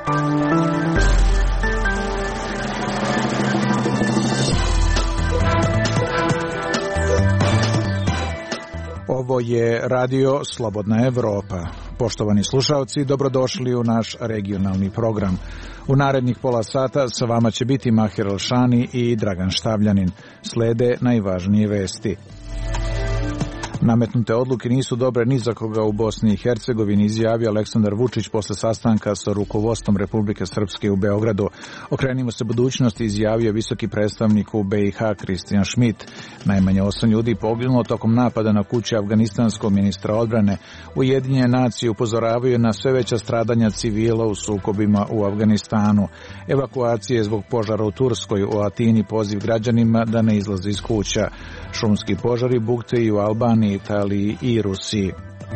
Ovo je Radio Slobodna Evropa. Poštovani slušalci, dobrodošli u naš regionalni program. U narednih pola sata sa vama će biti Mahir Elšani i Dragan Štavljanin. Slede najvažnije vesti. Nametnute odluke nisu dobre ni za koga u Bosni i Hercegovini, izjavio Aleksandar Vučić posle sastanka sa rukovodstvom Republike Srpske u Beogradu. Okrenimo se budućnosti, izjavio visoki predstavnik u BiH Kristijan Šmit. Najmanje 8 ljudi poginulo tokom napada na kuće afganistanskog ministra odbrane. Ujedinjene nacije upozoravaju na sve veća stradanja civila u sukobima u Afganistanu. Evakuacije zbog požara u Turskoj, u Atini poziv građanima da ne izlaze iz kuća. Šumski požari bukte i u Albaniji, Italiji i Rusiji.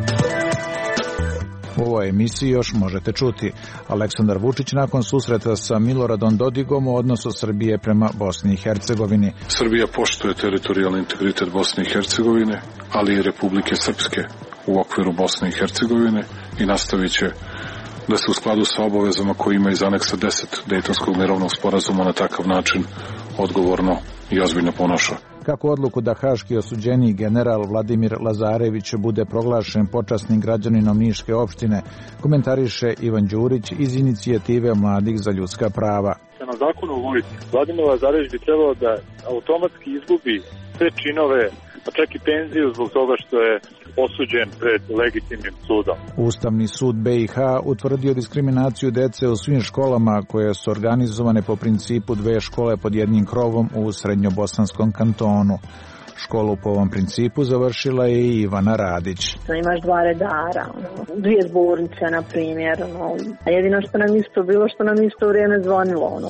U ovoj emisiji još možete čuti Aleksandar Vučić nakon susreta sa Miloradom Dodigom o odnosu Srbije prema Bosni i Hercegovini. Srbija poštuje teritorijalni integritet Bosne i Hercegovine, ali i Republike Srpske u okviru Bosne i Hercegovine i nastavit će da se u skladu sa obavezama koje ima iz aneksa 10 Dejtonskog mirovnog sporazuma na takav način odgovorno i ozbiljno ponaša. Kako odluku da haški osuđeni general Vladimir Lazarević bude proglašen počasnim građaninom Niške opštine, komentariše Ivan Đurić iz inicijative Mladih za ljudska prava. Na zakonu o vojsci Vladimir Lazarević bi trebalo da automatski izgubi sve činove, pa čak i penziju zbog toga što je osuđen pred legitimnim sudom. Ustavni sud BiH utvrdio diskriminaciju dece u svim školama koje su organizovane po principu dve škole pod jednim krovom u Srednjobosanskom kantonu. Školu po ovom principu završila je i Ivana Radić. Imaš dva redara, dvije zbornice, na primjer. A jedino što nam isto bilo, što nam isto vrijeme zvonilo.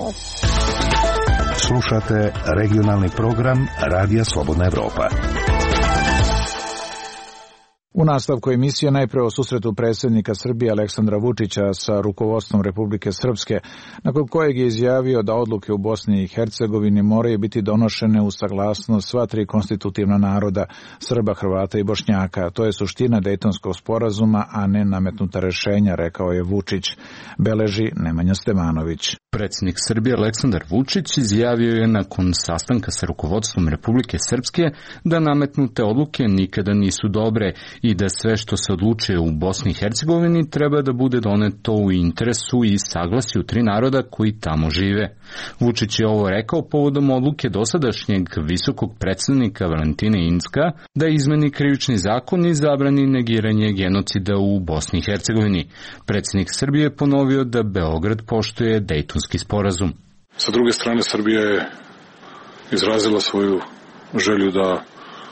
Slušate regionalni program Radija Slobodna Evropa. U nastavku emisije najpre o susretu predsjednika Srbije Aleksandra Vučića sa rukovodstvom Republike Srpske, nakon kojeg je izjavio da odluke u Bosni i Hercegovini moraju biti donošene u saglasnost sva tri konstitutivna naroda, Srba, Hrvata i Bošnjaka. To je suština Dejtonskog sporazuma, a ne nametnuta rešenja, rekao je Vučić. Beleži Nemanja Stevanović. Predsjednik Srbije Aleksandar Vučić izjavio je nakon sastanka sa rukovodstvom Republike Srpske da nametnute odluke nikada nisu dobre i da sve što se odlučuje u Bosni i Hercegovini treba da bude doneto u interesu i saglasju tri naroda koji tamo žive. Vučić je ovo rekao povodom odluke dosadašnjeg visokog predstavnika Valentine Incka da izmeni krivični zakon i zabrani negiranje genocida u Bosni i Hercegovini. Predsjednik Srbije je ponovio da Beograd poštuje Dejtonski sporazum. Sa druge strane, Srbija je izrazila svoju želju da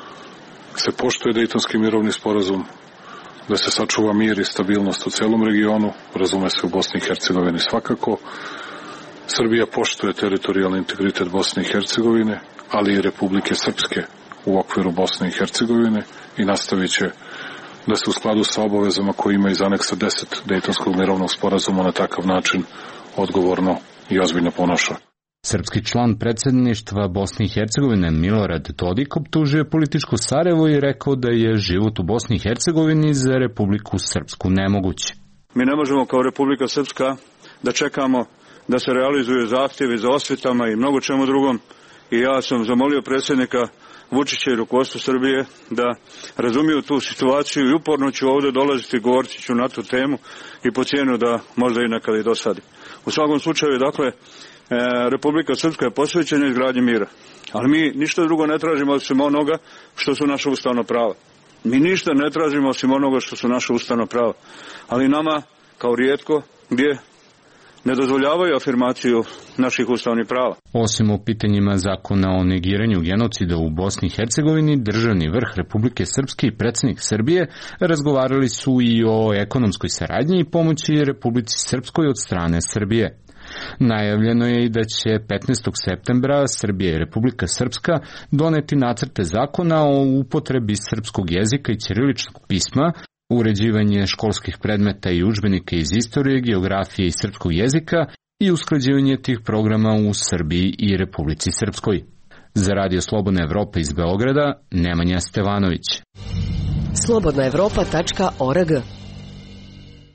se poštuje Dejtonski mirovni sporazum, da se sačuva mir i stabilnost u celom regionu, razume se u Bosni i Hercegovini svakako. Srbija poštuje teritorijalni integritet Bosne i Hercegovine, ali i Republike Srpske u okviru Bosne i Hercegovine i nastavit će da se u skladu sa obavezama koje ima iz aneksa 10 Dejtonskog mirovnog sporazuma na takav način odgovorno i ozbiljno ponaša. Srpski član predsjedništva Bosne i Hercegovine Milorad Dodik optužio političko Sarajevo i rekao da je život u Bosni i Hercegovini za Republiku Srpsku nemoguć. Mi ne možemo kao Republika Srpska da čekamo da se realizuju zahtjevi za osvetama i mnogo čemu drugom i ja sam zamolio predsjednika Vučića i rukovodstvo Srbije da razumiju tu situaciju i uporno ću ovdje dolaziti, govoriti ću na tu temu i po cijenu da možda i nekada i dosadi. U svakom slučaju, dakle, Republika Srpska je posvećena izgradnji mira, ali mi ništa drugo ne tražimo osim onoga što su naša ustavna prava. Mi ništa ne tražimo osim onoga što su naša ustavna prava, ali nama, kao rijetko, gdje ne dozvoljavaju afirmaciju naših ustavnih prava. Osim o pitanjima zakona o negiranju genocida u Bosni i Hercegovini, državni vrh Republike Srpske i predsjednik Srbije razgovarali su i o ekonomskoj saradnji i pomoći Republici Srpskoj od strane Srbije. Najavljeno je i da će 15. septembra Srbija i Republika Srpska doneti nacrte zakona o upotrebi srpskog jezika i ćiriličnog pisma, uređivanje školskih predmeta i udžbenika iz istorije, geografije i srpskog jezika i usklađivanje tih programa u Srbiji i Republici Srpskoj. Za Radio Slobodna Evropa iz Beograda, Nemanja Stevanović. slobodnaevropa.org.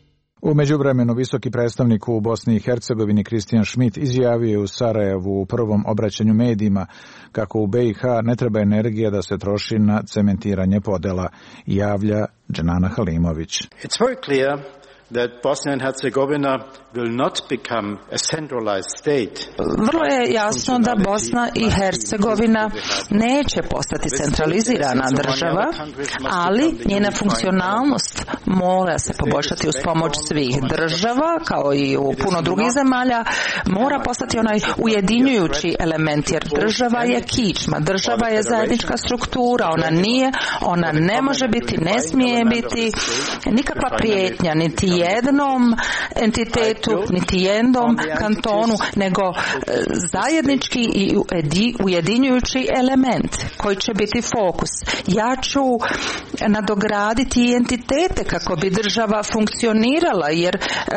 U međuvremenu visoki predstavnik u Bosni i Hercegovini Kristijan Schmidt izjavio je u Sarajevu u prvom obraćanju medijima kako u BiH ne treba energija da se troši na cementiranje podela, javlja Dženana Halimović. It's very clear that Bosnia and Herzegovina will not become a centralized state. Vrlo je jasno da Bosna i Hercegovina neće postati centralizirana država, ali njena funkcionalnost mora se poboljšati uz pomoć svih država, kao i u puno drugih zemalja, mora postati onaj ujedinjujući element, jer država je kičma, država je zajednička struktura, ona ne može biti, ne smije biti nikakva prijetnja, niti jednom entitetu, niti jednom kantonu, nego zajednički i ujedinjujući element koji će biti fokus. Ja ću nadograditi entitete kako bi država funkcionirala, jer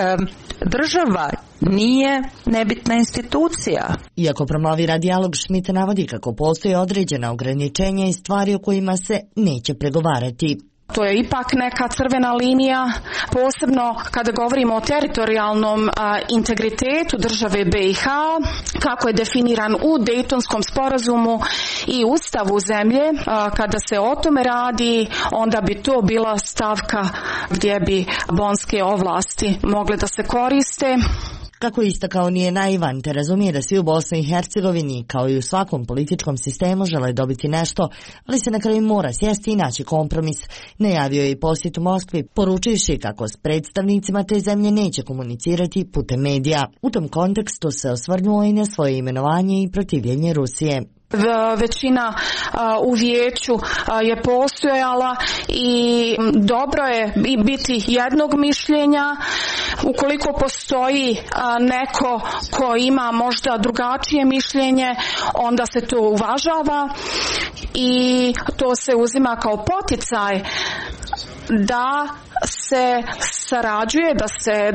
država nije nebitna institucija. Iako promovira dijalog, Schmidt navodi kako postoje određena ograničenja i stvari o kojima se neće pregovarati. To je ipak neka crvena linija, posebno kada govorimo o teritorijalnom integritetu države BiH, kako je definiran u Dejtonskom sporazumu i ustavu zemlje. Kada se o tome radi, onda bi to bila stavka gdje bi bonske ovlasti mogle da se koriste. Kako istakao, nije naivan, te razumije da svi u Bosni i Hercegovini, kao i u svakom političkom sistemu, žele dobiti nešto, ali se na kraju mora sjesti i naći kompromis. Najavio je i posjet u Moskvi, poručivši kako s predstavnicima te zemlje neće komunicirati putem medija. U tom kontekstu se osvrnuo i na svoje imenovanje i protivljenje Rusije. Većina u vijeću je postojala i dobro je biti jednog mišljenja. Ukoliko postoji neko ko ima možda drugačije mišljenje, onda se to uvažava i to se uzima kao poticaj da se sarađuje, da se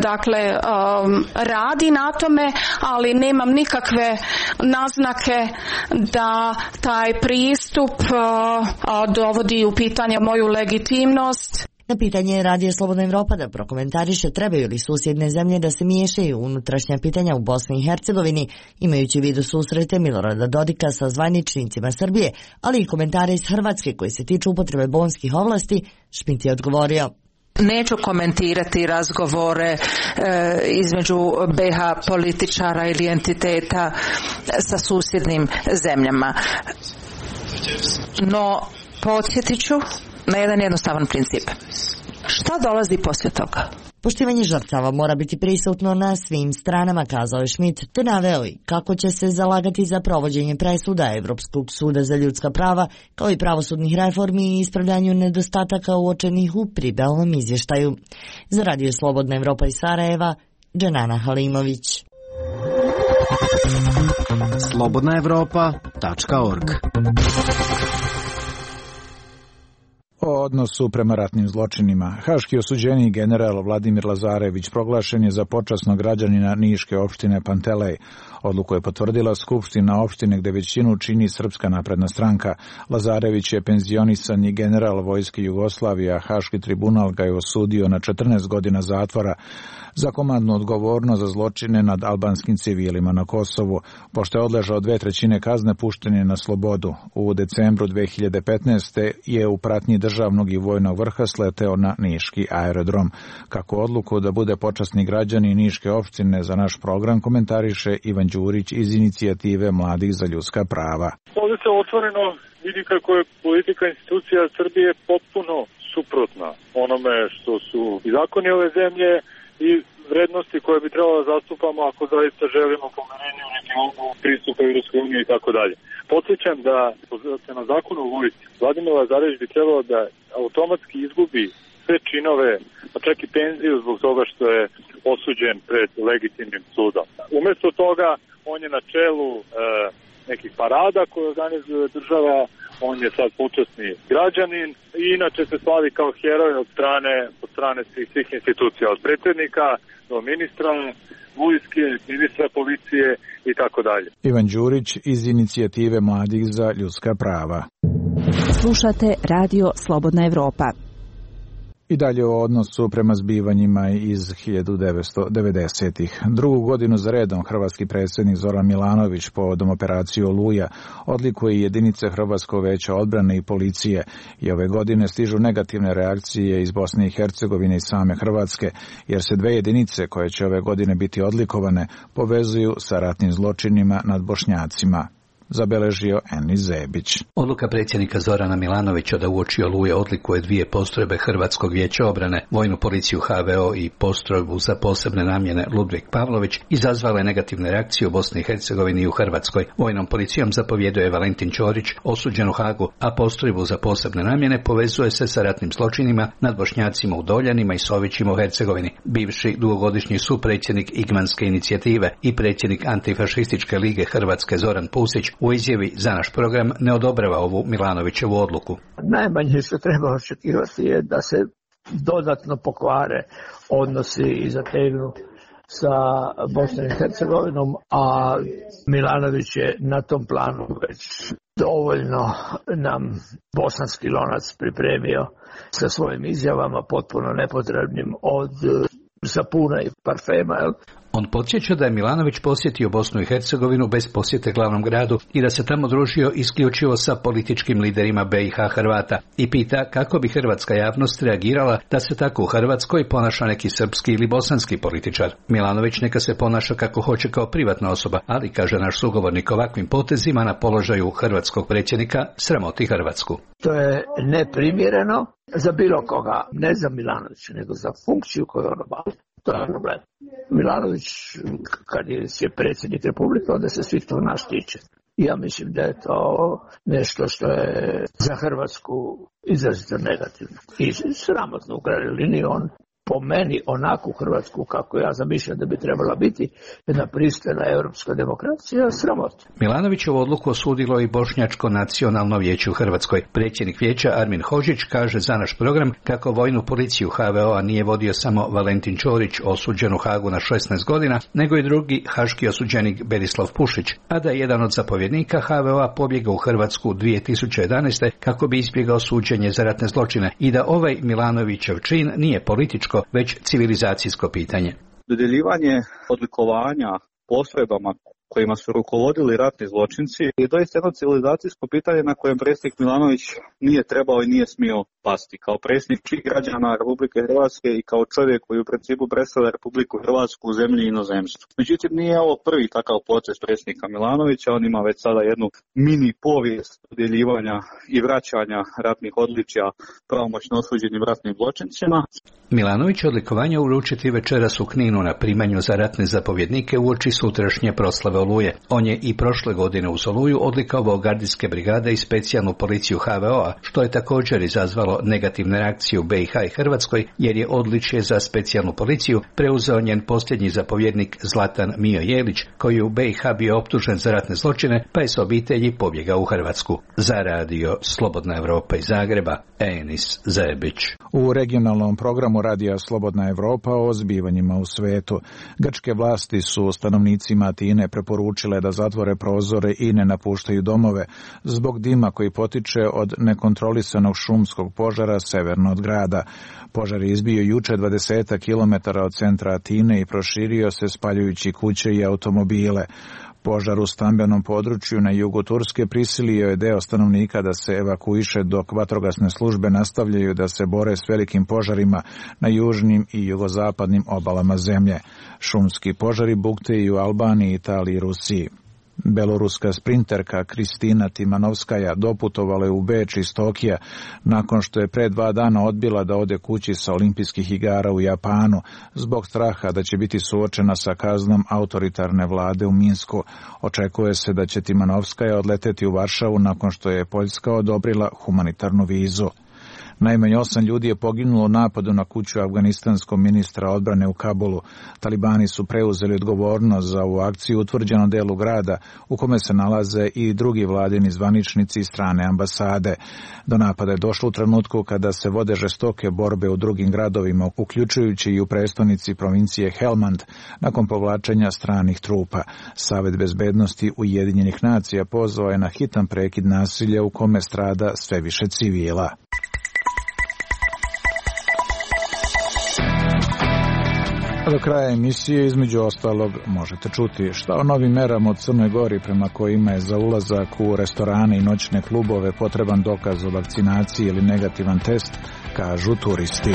radi na tome, ali nemam nikakve naznake da taj pristup dovodi u pitanje moju legitimnost. Na pitanje Radija Slobodna Evropa da prokomentariše trebaju li susjedne zemlje da se miješaju u unutrašnja pitanja u Bosni i Hercegovini, imajući u vidu susrete Milorada Dodika sa zvaničnicima Srbije, ali i komentare iz Hrvatske koji se tiču upotrebe bonskih ovlasti, Schmidt je odgovorio: Neću komentirati razgovore između BiH političara ili entiteta sa susjednim zemljama. No, podsjetit ću na jedan jednostavan princip. Šta dolazi poslije toga? Poštivanje žrtava mora biti prisutno na svim stranama, kazao je Schmidt, te naveo i kako će se zalagati za provođenje presuda Evropskog suda za ljudska prava, kao i pravosudnih reformi i ispravljanju nedostataka uočenih u pribavnom izvještaju. Za Radio Slobodna Evropa iz Sarajeva, Dženana Halimović. slobodnaevropa.org. O odnosu prema ratnim zločinima. Haški osuđeni general Vladimir Lazarević proglašen je za počasnog građanina Niške opštine Pantelej. Odluku je potvrdila Skupština opštine gde većinu čini Srpska napredna stranka. Lazarević je penzionisani general Vojske Jugoslavije, a Haški tribunal ga je osudio na 14 godina zatvora za komandnu odgovornost za zločine nad albanskim civilima na Kosovu. Pošto je odležao 2/3 kazne, pušten je na slobodu. U decembru 2015. je u pratnji državnog i vojnog vrha sleteo na Niški aerodrom. Kako odluku da bude počasni građanin Niške opštine za naš program komentariše Ivan Đurić iz inicijative Mladih za ljudska prava. Ovdje se otvoreno vidi kako je politika institucija Srbije potpuno suprotna onome što su i zakoni ove zemlje i vrednosti koje bi trebalo da zastupamo ako zaista želimo pomirenje u regionu, pristup Evropskoj uniji i tako dalje. Podsjećam da se na zakonu o vojsci Vladimir Lazarević bi trebalo da automatski izgubi sve činove, pa čak i penziju zbog toga što je osuđen pred legitimnim sudom. Umesto toga on je na čelu nekih parada koje organizuje država, on je sad počasni građanin i inače se slavi kao heroj od strane svih institucija, od predsjednika do ministra vojske, ministra policije i tako dalje. Ivan Đurić iz inicijative Mladih za ljudska prava. Slušate Radio Slobodna Evropa. I dalje o odnosu prema zbivanjima iz 1990-ih. Drugu godinu za redom hrvatski predsjednik Zoran Milanović povodom operacije Oluja odlikuje jedinice Hrvatskog veća odbrane i policije i ove godine stižu negativne reakcije iz Bosne i Hercegovine i same Hrvatske, jer se dve jedinice koje će ove godine biti odlikovane povezuju sa ratnim zločinima nad Bošnjacima. Zabeležio Enis Zebić. Odluka predsjednika Zorana Milanovića da uoči Oluje odlikuje dvije postrojbe Hrvatskog vijeća obrane, vojnu policiju HVO i postrojbu za posebne namjene Ludvig Pavlović, izazvala je negativne reakcije u Bosni i Hercegovini i u Hrvatskoj. Vojnom policijom zapovjeduje Valentin Ćorić, osuđen u Hagu, a postrojbu za posebne namjene povezuje se sa ratnim zločinima nad Bošnjacima u Doljanima i Sovićima u Hercegovini. Bivši dugogodišnji supredsjednik Igmanske inicijative i predsjednik Antifašističke lige Hrvatske Zoran Pusić u izjavi za naš program ne odobrava ovu Milanovićevu odluku. Najmanje što treba očekivati je da se dodatno pokvare odnosi i zategnu sa Bosnom i Hercegovinom, a Milanović je na tom planu već dovoljno nam bosanski lonac pripremio sa svojim izjavama potpuno nepotrebnim od sapuna i parfema. On podsjeća da je Milanović posjetio Bosnu i Hercegovinu bez posjete glavnom gradu i da se tamo družio isključivo sa političkim liderima BiH Hrvata i pita kako bi hrvatska javnost reagirala da se tako u Hrvatskoj ponaša neki srpski ili bosanski političar. Milanović neka se ponaša kako hoće kao privatna osoba, ali, kaže naš sugovornik, ovakvim potezima na položaju hrvatskog predsjednika sramoti Hrvatsku. To je neprimjereno za bilo koga, ne za Milanovića, nego za funkciju koju on obavlja. To je problem. Milanović, kad je predsjednik Republike, onda se svih to nas tiče. Ja mislim da je to nešto što je za Hrvatsku izrazito negativno. I sramotno u krajnjoj liniji on po meni onakvu Hrvatsku kako ja zamišljam da bi trebala biti jedna pristojna europska demokracija, sramota. Milanovićevu odluku osudilo i Bošnjačko nacionalno vijeće u Hrvatskoj. Predsjednik vijeća Armin Hodžić kaže za naš program kako vojnu policiju HVO-a nije vodio samo Valentin Ćorić, osuđen u Hagu na 16 godina, nego i drugi haški osuđenik Berislav Pušić, a da je jedan od zapovjednika HVO-a pobjegao u Hrvatsku 2011. kako bi izbjegao suđenje za ratne zločine i da ovaj Milanovićev čin nije političko, već civilizacijsko pitanje. Dodjeljivanje odlikovanja postrojbama kojima su rukovodili ratni zločinci je doista jedno civilizacijsko pitanje na kojem predsjednik Milanović nije trebao i nije smio pasti. Kao predsjednik svih građana Republike Hrvatske i kao čovjek koji u principu predstavlja Republiku Hrvatsku u zemlji i inozemstvu. Međutim, nije ovo prvi takav proces predsjednika Milanovića, on ima već sada jednu mini povijest dodjeljivanja i vraćanja ratnih odličja pravomoćno osuđenim ratnim zločincima. Milanović odlikovanje uručiti večeras u Kninu na primanju za ratne zapovjednike uoči sutrašnje proslave Oluje. On je i prošle godine uz Oluju odlikovao gardijske brigade i specijalnu policiju HVO-a, što je također izazvalo negativne reakcije u BiH i Hrvatskoj, jer je odličje za specijalnu policiju preuzeo njen posljednji zapovjednik Zlatan Mijo Jelić, koji je u BiH bio optužen za ratne zločine, pa je s obitelji pobjegao u Hrvatsku. Za radio Slobodna Evropa iz Zagreba, Enis Zebić. U regionalnom programu Radija Slobodna Evropa o zbivanjima u svetu. Grčke vlasti su stanovnicima Atine preporučile da zatvore prozore i ne napuštaju domove zbog dima koji potiče od nekontrolisanog šumskog požara severno od grada. Požar je izbio juče 20 km od centra Atine i proširio se spaljujući kuće i automobile. Požar u stambenom području na jugu Turske prisilio je deo stanovnika da se evakuiše dok vatrogasne službe nastavljaju da se bore s velikim požarima na južnim i jugozapadnim obalama zemlje. Šumski požari bukteju u Albaniji, Italiji i Rusiji. Beloruska sprinterka Kristina Timanovskaja doputovala je u Beč iz Tokija nakon što je pre 2 dana odbila da ode kući sa olimpijskih igara u Japanu zbog straha da će biti suočena sa kaznom autoritarne vlade u Minsku. Očekuje se da će Timanovskaja odleteti u Varšavu nakon što je Poljska odobrila humanitarnu vizu. Najmanje 8 ljudi je poginulo u napadu na kuću afganistanskog ministra odbrane u Kabulu. Talibani su preuzeli odgovornost za ovu akciju u utvrđenom delu grada u kome se nalaze i drugi vladini zvaničnici i strane ambasade. Do napada je došlo u trenutku kada se vode žestoke borbe u drugim gradovima, uključujući i u prestonici provincije Helmand, nakon povlačenja stranih trupa. Savet bezbednosti Ujedinjenih nacija pozvao je na hitan prekid nasilja u kome strada sve više civila. Do kraja emisije između ostalog možete čuti šta o novim merama u Crnoj Gori prema kojima je za ulazak u restorane i noćne klubove potreban dokaz o vakcinaciji ili negativan test, kažu turisti.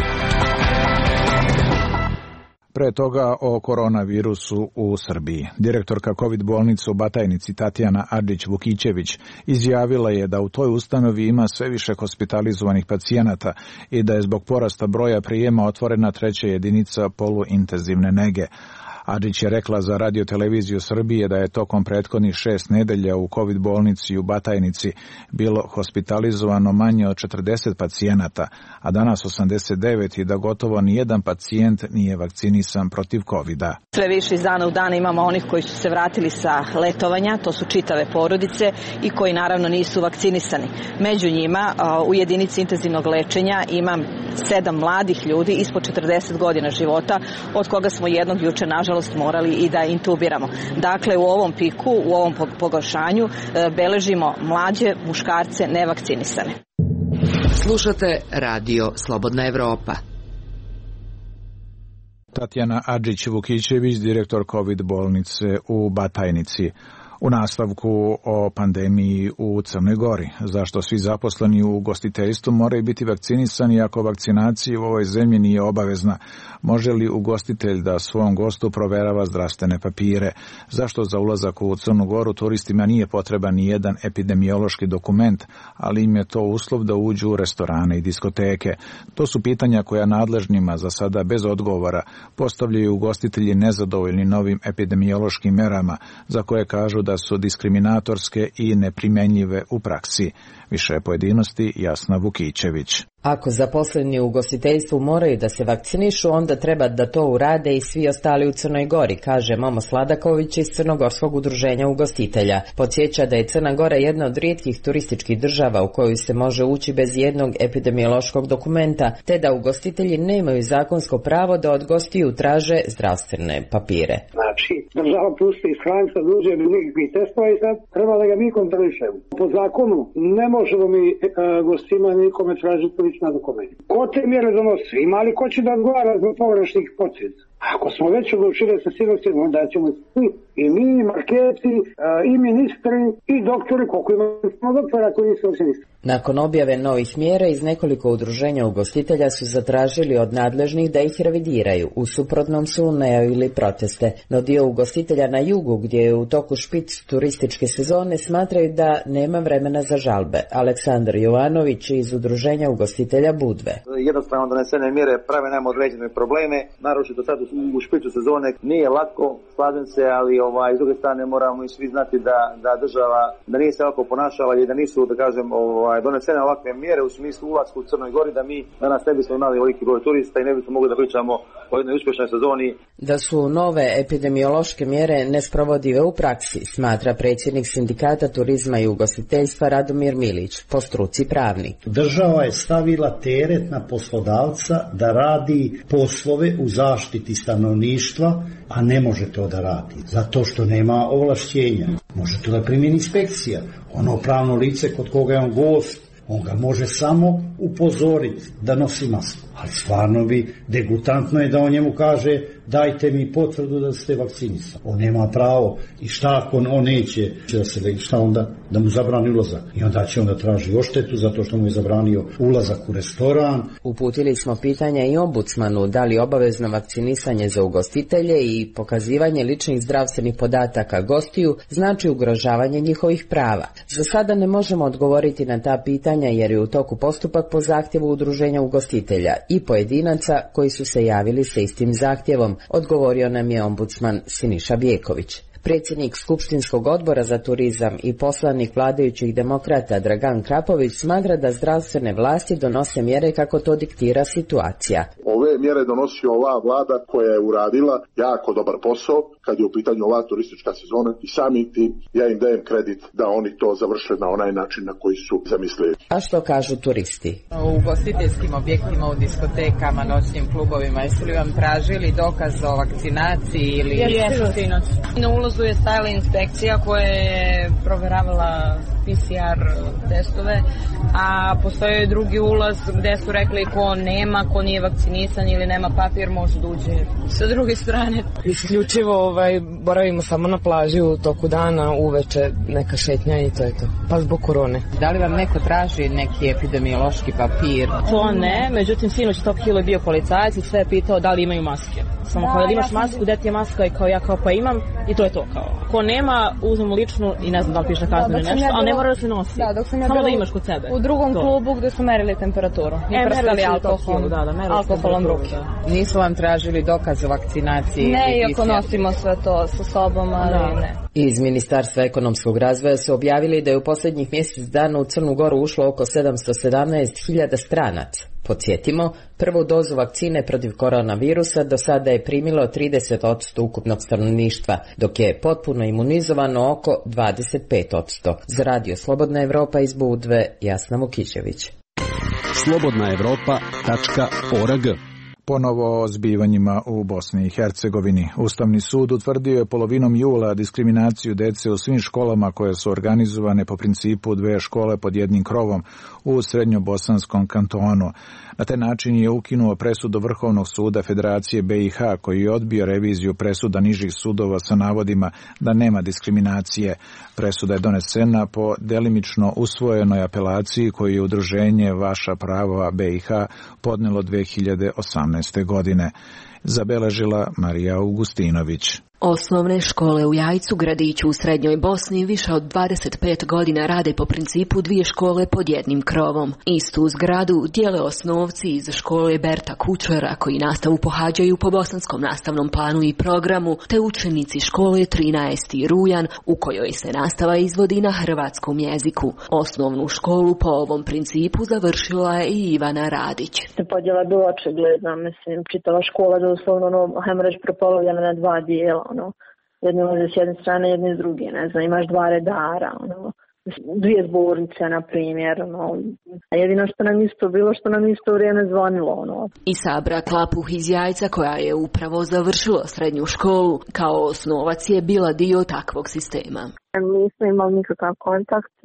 Pre toga o koronavirusu u Srbiji. Direktorka COVID bolnice u Batajnici Tatjana Adžić-Vukićević izjavila je da u toj ustanovi ima sve više hospitalizovanih pacijenata i da je zbog porasta broja prijema otvorena treća jedinica poluintenzivne nege. Adžić je rekla za Radio-televiziju Srbije da je tokom prethodnih 6 nedelja u COVID bolnici u Batajnici bilo hospitalizovano manje od 40 pacijenata, a danas 89 i da gotovo nijedan pacijent nije vakcinisan protiv COVID-a. Sve više iz dana u dan imamo onih koji su se vratili sa letovanja, to su čitave porodice i koji naravno nisu vakcinisani. Među njima u jedinici intenzivnog lečenja imam 7 mladih ljudi ispod 40 godina života, od koga smo jednog juče nažalost morali i da intubiramo. Dakle, u ovom piku, u ovom pogoršanju beležimo mlađe muškarce nevakcinisane. Slušate Radio Slobodna Evropa. Tatjana Adžić-Vukićević, direktor COVID bolnice u Batajnici. U nastavku o pandemiji u Crnoj Gori. Zašto svi zaposleni u ugostiteljstvu moraju biti vakcinisani ako vakcinacija u ovoj zemlji nije obavezna? Može li ugostitelj da svom gostu proverava zdravstvene papire? Zašto za ulazak u Crnu Goru turistima nije potreban ni jedan epidemiološki dokument, ali im je to uslov da uđu u restorane i diskoteke? To su pitanja koja nadležnima za sada bez odgovora postavljaju ugostitelji nezadovoljni novim epidemiološkim merama, za koje kažu da su diskriminatorske i neprimenjive u praksi. Više pojedinosti Jasna Vukićević. Ako zaposleni u ugostiteljstvu moraju da se vakcinišu, onda treba da to urade i svi ostali u Crnoj Gori, kaže Momo Sladaković iz Crnogorskog udruženja ugostitelja. Podsjeća da je Crna Gora jedna od rijetkih turističkih država u koju se može ući bez jednog epidemiološkog dokumenta, te da ugostitelji nemaju zakonsko pravo da od gostiju traže zdravstvene papire. Znači, država pusti iz hranca da uđe bez nikakvih testova i sad treba da ga mi kontrolišemo. Po zakonu ne možemo mi gostima nikome tražiti lična dokumenta. Ko te mjere donosi? Ima li ko će da odgovara zbog pogrešnih posljedica? Ako smo već odlučili da se svi vakcinujemo, onda ćemo svi, i mi, i marketi, i ministri, i doktori, koliko imamo doktora koji nisu vakcinisani. Nakon objave novih mjera iz nekoliko udruženja ugostitelja su zatražili od nadležnih da ih revidiraju. U suprotnom su najavili proteste. No dio ugostitelja na jugu, gdje je u toku špic turističke sezone, smatraju da nema vremena za žalbe. Aleksandar Jovanović iz udruženja ugostitelja Budve. Jednostavno donesene mjere prave nam određene probleme, naročito sad u špicu sezone nije lako, slažem se, ali s druge strane moramo i svi znati da država da nije se ovako ponašala i da nisu, da kažem, donesene ovakve mjere u smislu ulaska u Crnoj Gori, da mi danas ne bismo imali veliki broj turista i ne bismo mogli da pričamo o jednoj uspješnoj sezoni. Da su nove epidemiološke mjere nesprovodive u praksi, smatra predsjednik Sindikata turizma i ugostiteljstva Radomir Milić, po struci pravnik. Država je stavila teret na poslodavca da radi poslove u zaštiti stanovništva, a ne može to da radi, zato što nema ovlašćenja. Može to da primjeni inspekcija. Ono pravno lice kod koga je on gost, on ga može samo upozoriti da nosi masku. Ali stvarno bi degutantno je da on njemu kaže dajte mi potvrdu da ste vakcinisani. On nema pravo i šta ako on neće da se šta onda da mu zabrani ulazak. I onda će onda traži odštetu zato što mu je zabranio ulazak u restoran. Uputili smo pitanja i ombudsmanu da li obavezno vakcinisanje za ugostitelje i pokazivanje ličnih zdravstvenih podataka gostiju znači ugrožavanje njihovih prava. Za sada ne možemo odgovoriti na ta pitanja jer je u toku postupak po zahtjevu udruženja ugostitelja i pojedinaca koji su se javili sa istim zahtjevom, odgovorio nam je ombudsman Siniša Bjeković. Predsjednik Skupštinskog odbora za turizam i poslanik vladajućih demokrata Dragan Krapović smatra da zdravstvene vlasti donose mjere kako to diktira situacija. Ove mjere donosi ova vlada koja je uradila jako dobar posao kad je u pitanju ova turistička sezona i sami tim ja im dajem kredit da oni to završili na onaj način na koji su zamislili. A što kažu turisti? U ugostiteljskim objektima, u diskotekama, noćnim klubovima, jesu li vam tražili dokaz o vakcinaciji ili... Na ulazu ulazu je stajala inspekcija koja je proveravala PCR testove, a postoji drugi ulaz gde su rekli ko nema, ko nije vakcinisan ili nema papir može da uđe sa druge strane. Isključivo boravimo samo na plaži u toku dana, uveče neka šetnja i to je to. Pa zbog korone. Da li vam neko traži neki epidemiološki papir? To ne, međutim sinoć Top Hill je bio policajac i sve je pitao da li imaju maske. Samo kao, imaš masku, gde ti je maska i kao ja kao pa imam i to je to kao. Ko nema, uzmemo ličnu i ne znam da li piše kaznu ili nešto, ali ne mora da se nosi. Da, dok sam ja samo da imaš kod sebe. U drugom klubu gde su merili temperaturu. I prskali alkoholom ruke. Nisu vam tražili dokaz o vakcinaciji? Ne, iako nosimo sve to sa sobom, ali ne. Iz Ministarstva ekonomskog razvoja su objavili da je u posljednjih mjesec dana u Crnu Goru ušlo oko 717.000 stranaca. Podsjetimo, prvu dozu vakcine protiv koronavirusa do sada je primilo 30% ukupnog stanovništva, dok je potpuno imunizovano oko 25%. Za Radio Slobodna Evropa iz Budve, Jasna Vukićević. slobodnaevropa.org. Ponovo o zbivanjima u Bosni i Hercegovini. Ustavni sud utvrdio je polovinom jula diskriminaciju dece u svim školama koje su organizovane po principu dve škole pod jednim krovom u srednjobosanskom kantonu. Na taj način je ukinuo presudu Vrhovnog suda Federacije BiH koji je odbio reviziju presuda nižih sudova sa navodima da nema diskriminacije. Presuda je donesena po delimično usvojenoj apelaciji koju je udruženje Vaša prava BiH podnelo 2018. godine. Zabeležila Marija Augustinović. Osnovne škole u Jajcu, gradiću u srednjoj Bosni, više od 25 godina rade po principu dvije škole pod jednim krovom. Istu zgradu dijele osnovci iz škole Berta Kučera koji nastavu pohađaju po bosanskom nastavnom planu i programu, te učenici škole 13. Rujan u kojoj se nastava izvodi na hrvatskom jeziku. Osnovnu školu po ovom principu završila je i Ivana Radić. Podjela je bila očigledna, mislim, čitava škola je doslovno, hajmo reći, prepolovljena na dva dijela. Jedni ulaze s jedne strane, jedni s druge, ne znam, imaš dva redara, dvije zbornice, na primjer, a jedino što nam isto bilo, što nam isto vrijeme zvonilo, I Sabra Klapuh iz Jajca, koja je upravo završila srednju školu, kao osnovac je bila dio takvog sistema. Nismo imali nikakav kontakt,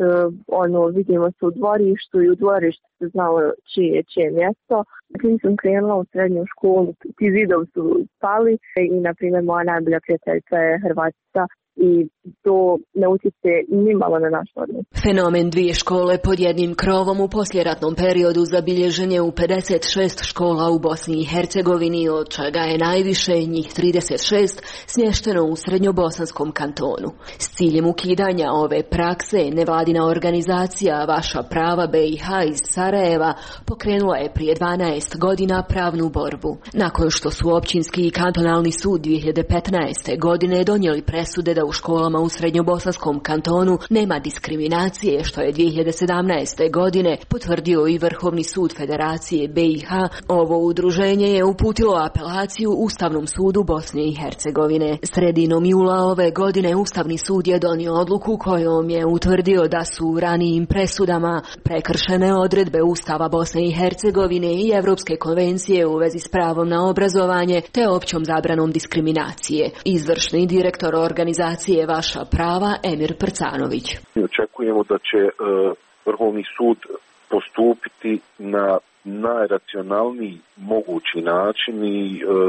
vidimo se u dvorištu i u dvorištu se znalo čije mjesto. Kad sam krenula u srednju školu, ti zidovi su spali i, na primjer, moja najbolja prijateljica je Hrvatica i to ne utječe nimalo na naš odnos. Fenomen dvije škole pod jednim krovom u poslijeratnom periodu zabilježen je u 56 škola u Bosni i Hercegovini, od čega je najviše, njih 36, smješteno u srednjobosanskom kantonu. S ciljem ukidanja ove prakse, nevladina organizacija Vaša prava BiH iz Sarajeva pokrenula je prije 12 godina pravnu borbu. Nakon što su općinski i kantonalni sud 2015. godine donijeli presude da u školama u srednjobosanskom kantonu nema diskriminacije, što je 2017. godine potvrdio i Vrhovni sud Federacije BiH, ovo udruženje je uputilo apelaciju Ustavnom sudu Bosne i Hercegovine. Sredinom jula ove godine Ustavni sud je donio odluku kojom je utvrdio da su u ranijim presudama prekršene odredbe Ustava Bosne i Hercegovine i Evropske konvencije u vezi s pravom na obrazovanje te općom zabranom diskriminacije. Izvršni direktor organizacije Vaša prava Emir Prcanović. Očekujemo da će Vrhovni sud postupiti na najracionalniji mogući način i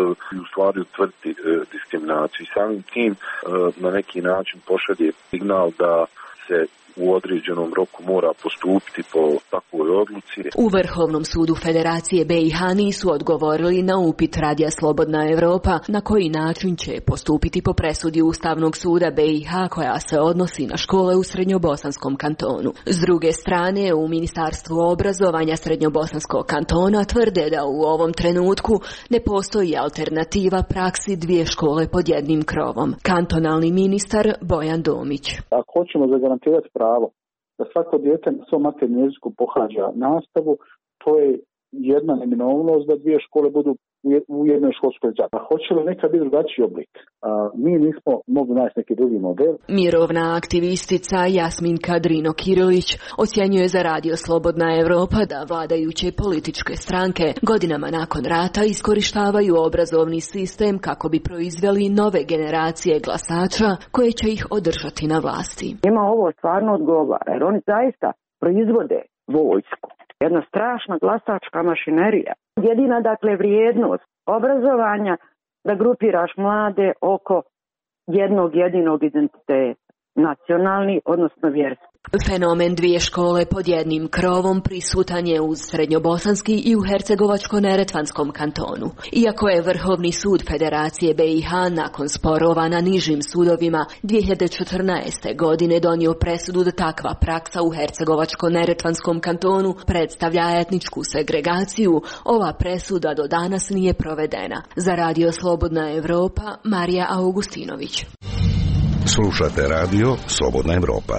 u stvari utvrditi diskriminaciju. I samim tim na neki način pošalje signal da se u određenom roku mora postupiti po takvoj odluci. U Vrhovnom sudu Federacije BiH nisu odgovorili na upit Radija Slobodna Evropa na koji način će postupiti po presudi Ustavnog suda BiH koja se odnosi na škole u srednjobosanskom kantonu. S druge strane, u Ministarstvu obrazovanja srednjobosanskog kantona tvrde da u ovom trenutku ne postoji alternativa praksi dvije škole pod jednim krovom. Kantonalni ministar Bojan Domić. Ako hoćemo zagarantirati pravo da svako dijete na svom maternjem jeziku pohađa nastavu, to je jedna neminovnost da dvije škole budu u jednoj školskoj zgradi. Hoće li nekad biti drugačiji oblik? Mi nismo mogli naći neki drugi model. Mirovna aktivistica Jasminka Drino-Kirilić ocjenjuje za Radio Slobodna Evropa da vladajuće političke stranke godinama nakon rata iskorištavaju obrazovni sistem kako bi proizveli nove generacije glasača koje će ih održati na vlasti. Njima ovo stvarno odgovara jer oni zaista proizvode vojsku. Jedna strašna glasačka mašinerija. Jedina, dakle, vrijednost obrazovanja da grupiraš mlade oko jednog jedinog identiteta, nacionalni, odnosno vjerski. Fenomen dvije škole pod jednim krovom prisutan je uz Srednjobosanski i u Hercegovačko-neretvanskom kantonu. Iako je Vrhovni sud Federacije BiH nakon sporova na nižim sudovima 2014. godine donio presudu da takva praksa u Hercegovačko-neretvanskom kantonu predstavlja etničku segregaciju, ova presuda do danas nije provedena. Za Radio Slobodna Evropa, Marija Augustinović. Slušate Radio Slobodna Evropa.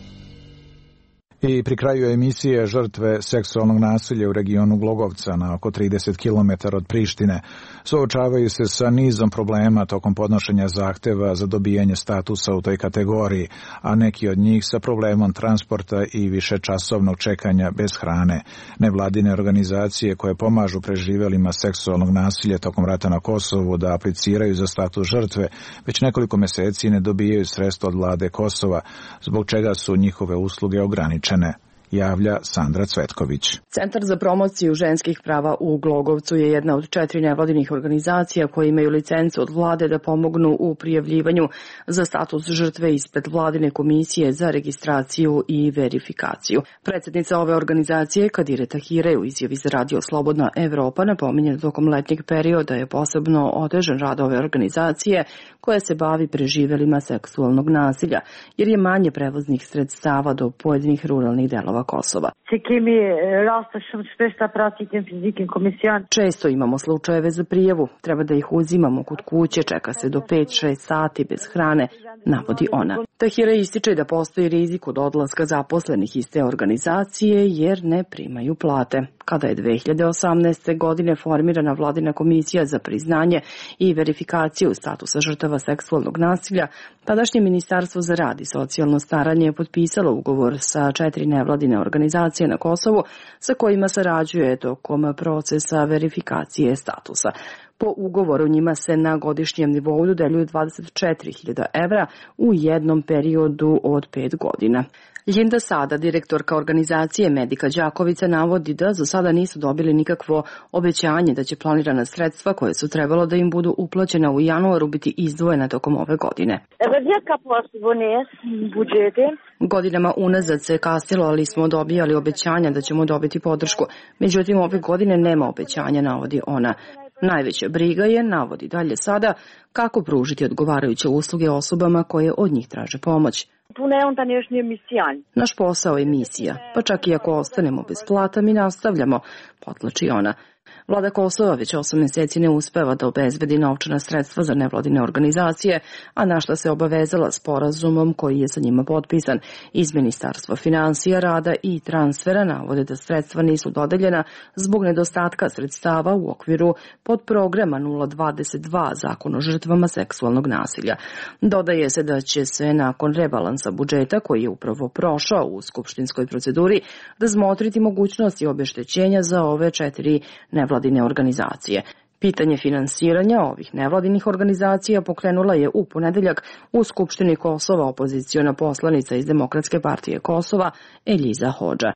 I pri kraju emisije žrtve seksualnog nasilja u regionu Glogovca na oko 30 km od Prištine suočavaju se sa nizom problema tokom podnošenja zahteva za dobijanje statusa u toj kategoriji, a neki od njih sa problemom transporta i višečasovnog čekanja bez hrane. Nevladine organizacije koje pomažu preživelima seksualnog nasilja tokom rata na Kosovu da apliciraju za status žrtve već nekoliko meseci ne dobijaju sredstva od vlade Kosova, zbog čega su njihove usluge ograničene. Javlja Sandra Cvetković. Centar za promociju ženskih prava u Glogovcu je jedna od 4 nevladinih organizacija koje imaju licencu od vlade da pomognu u prijavljivanju za status žrtve ispred vladine komisije za registraciju i verifikaciju. Predsjednica ove organizacije Kadire Tahire u izjavi za Radio Slobodna Evropa napominje da tokom letnjeg perioda je posebno otežan rad ove organizacije koja se bavi preživelima seksualnog nasilja, jer je manje prevoznih sredstava do pojedinih ruralnih delova Kosova. Često imamo slučajeve za prijavu, treba da ih uzimamo kod kuće, čeka se do 5-6 sati bez hrane, navodi ona. Tahira ističe da postoji rizik od odlaska zaposlenih iz te organizacije jer ne primaju plate. Kada je 2018. godine formirana vladina komisija za priznanje i verifikaciju statusa žrtava seksualnog nasilja, tadašnje Ministarstvo za rad i socijalno staranje je potpisalo ugovor sa 4 nevladine organizacije na Kosovu sa kojima sarađuje tokom procesa verifikacije statusa. Po ugovoru njima se na godišnjem nivou dodeljuju 24.000 evra u jednom periodu od 5 godina. Ljinda Sada, direktorka organizacije Medika Đakovica, navodi da za sada nisu dobili nikakvo obećanje da će planirana sredstva koje su trebalo da im budu uplaćena u januaru biti izdvojena tokom ove godine. Godinama unazad se kasnilo, ali smo dobijali obećanja da ćemo dobiti podršku. Međutim, ove godine nema obećanja, navodi ona. Najveća briga je, navodi dalje Sada, kako pružiti odgovarajuće usluge osobama koje od njih traže pomoć. Naš posao je misija, pa čak i ako ostanemo bez plata, mi nastavljamo, potlači ona. Vlada Kosova već 8 meseci ne uspeva da obezbedi novčana sredstva za nevladine organizacije, a na šta se obavezala sporazumom koji je sa njima potpisan. Iz Ministarstva finansija, rada i transfera navode da sredstva nisu dodeljena zbog nedostatka sredstava u okviru podprograma 022 Zakon o žrtvama seksualnog nasilja. Dodaje se da će se nakon rebalansa budžeta koji je upravo prošao u skupštinskoj proceduri razmotriti mogućnosti obeštećenja za ove 4 nevladine organizacije. Pitanje finansiranja ovih nevladinih organizacija pokrenula je u ponedeljak u Skupštini Kosova opoziciona poslanica iz Demokratske partije Kosova Eljiza Hodža.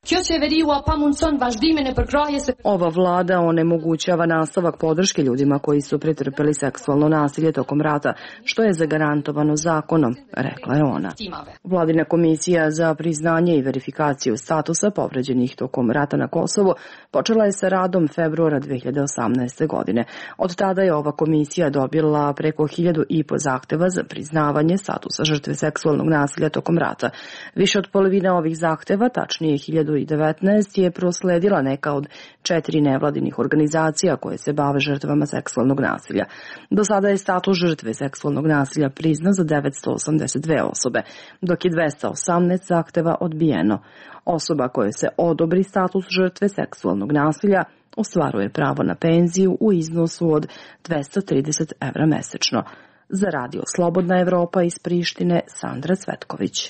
Ova vlada onemogućava nastavak podrške ljudima koji su pretrpeli seksualno nasilje tokom rata, što je zagarantovano zakonom, rekla je ona. Vladina komisija za priznanje i verifikaciju statusa povređenih tokom rata na Kosovu počela je sa radom februara 2018. godine. Od tada je ova komisija dobila preko 1.500 zahteva za priznavanje statusa žrtve seksualnog nasilja tokom rata. Više od polovine ovih zahteva, tačnije 1.000 2019 je prosledila neka od 4 nevladinih organizacija koje se bave žrtvama seksualnog nasilja. Do sada je status žrtve seksualnog nasilja priznat za 982 osobe, dok je 218 zahteva odbijeno. Osoba koje se odobri status žrtve seksualnog nasilja ostvaruje pravo na penziju u iznosu od 230 evra mesečno. Za Radio Slobodna Evropa iz Prištine, Sandra Cvetković.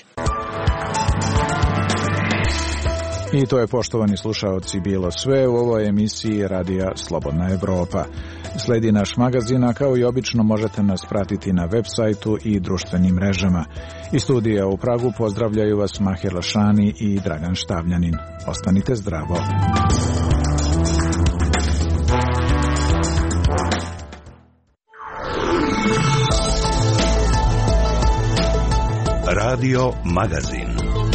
I to je, poštovani slušaoci, bilo sve u ovoj emisiji Radija Slobodna Evropa. Sledi naš magazin, a kao i obično možete nas pratiti na web sajtu i društvenim mrežama. Iz studija u Pragu pozdravljaju vas Mahir Lašani i Dragan Štavljanin. Ostanite zdravo. Radio Magazin.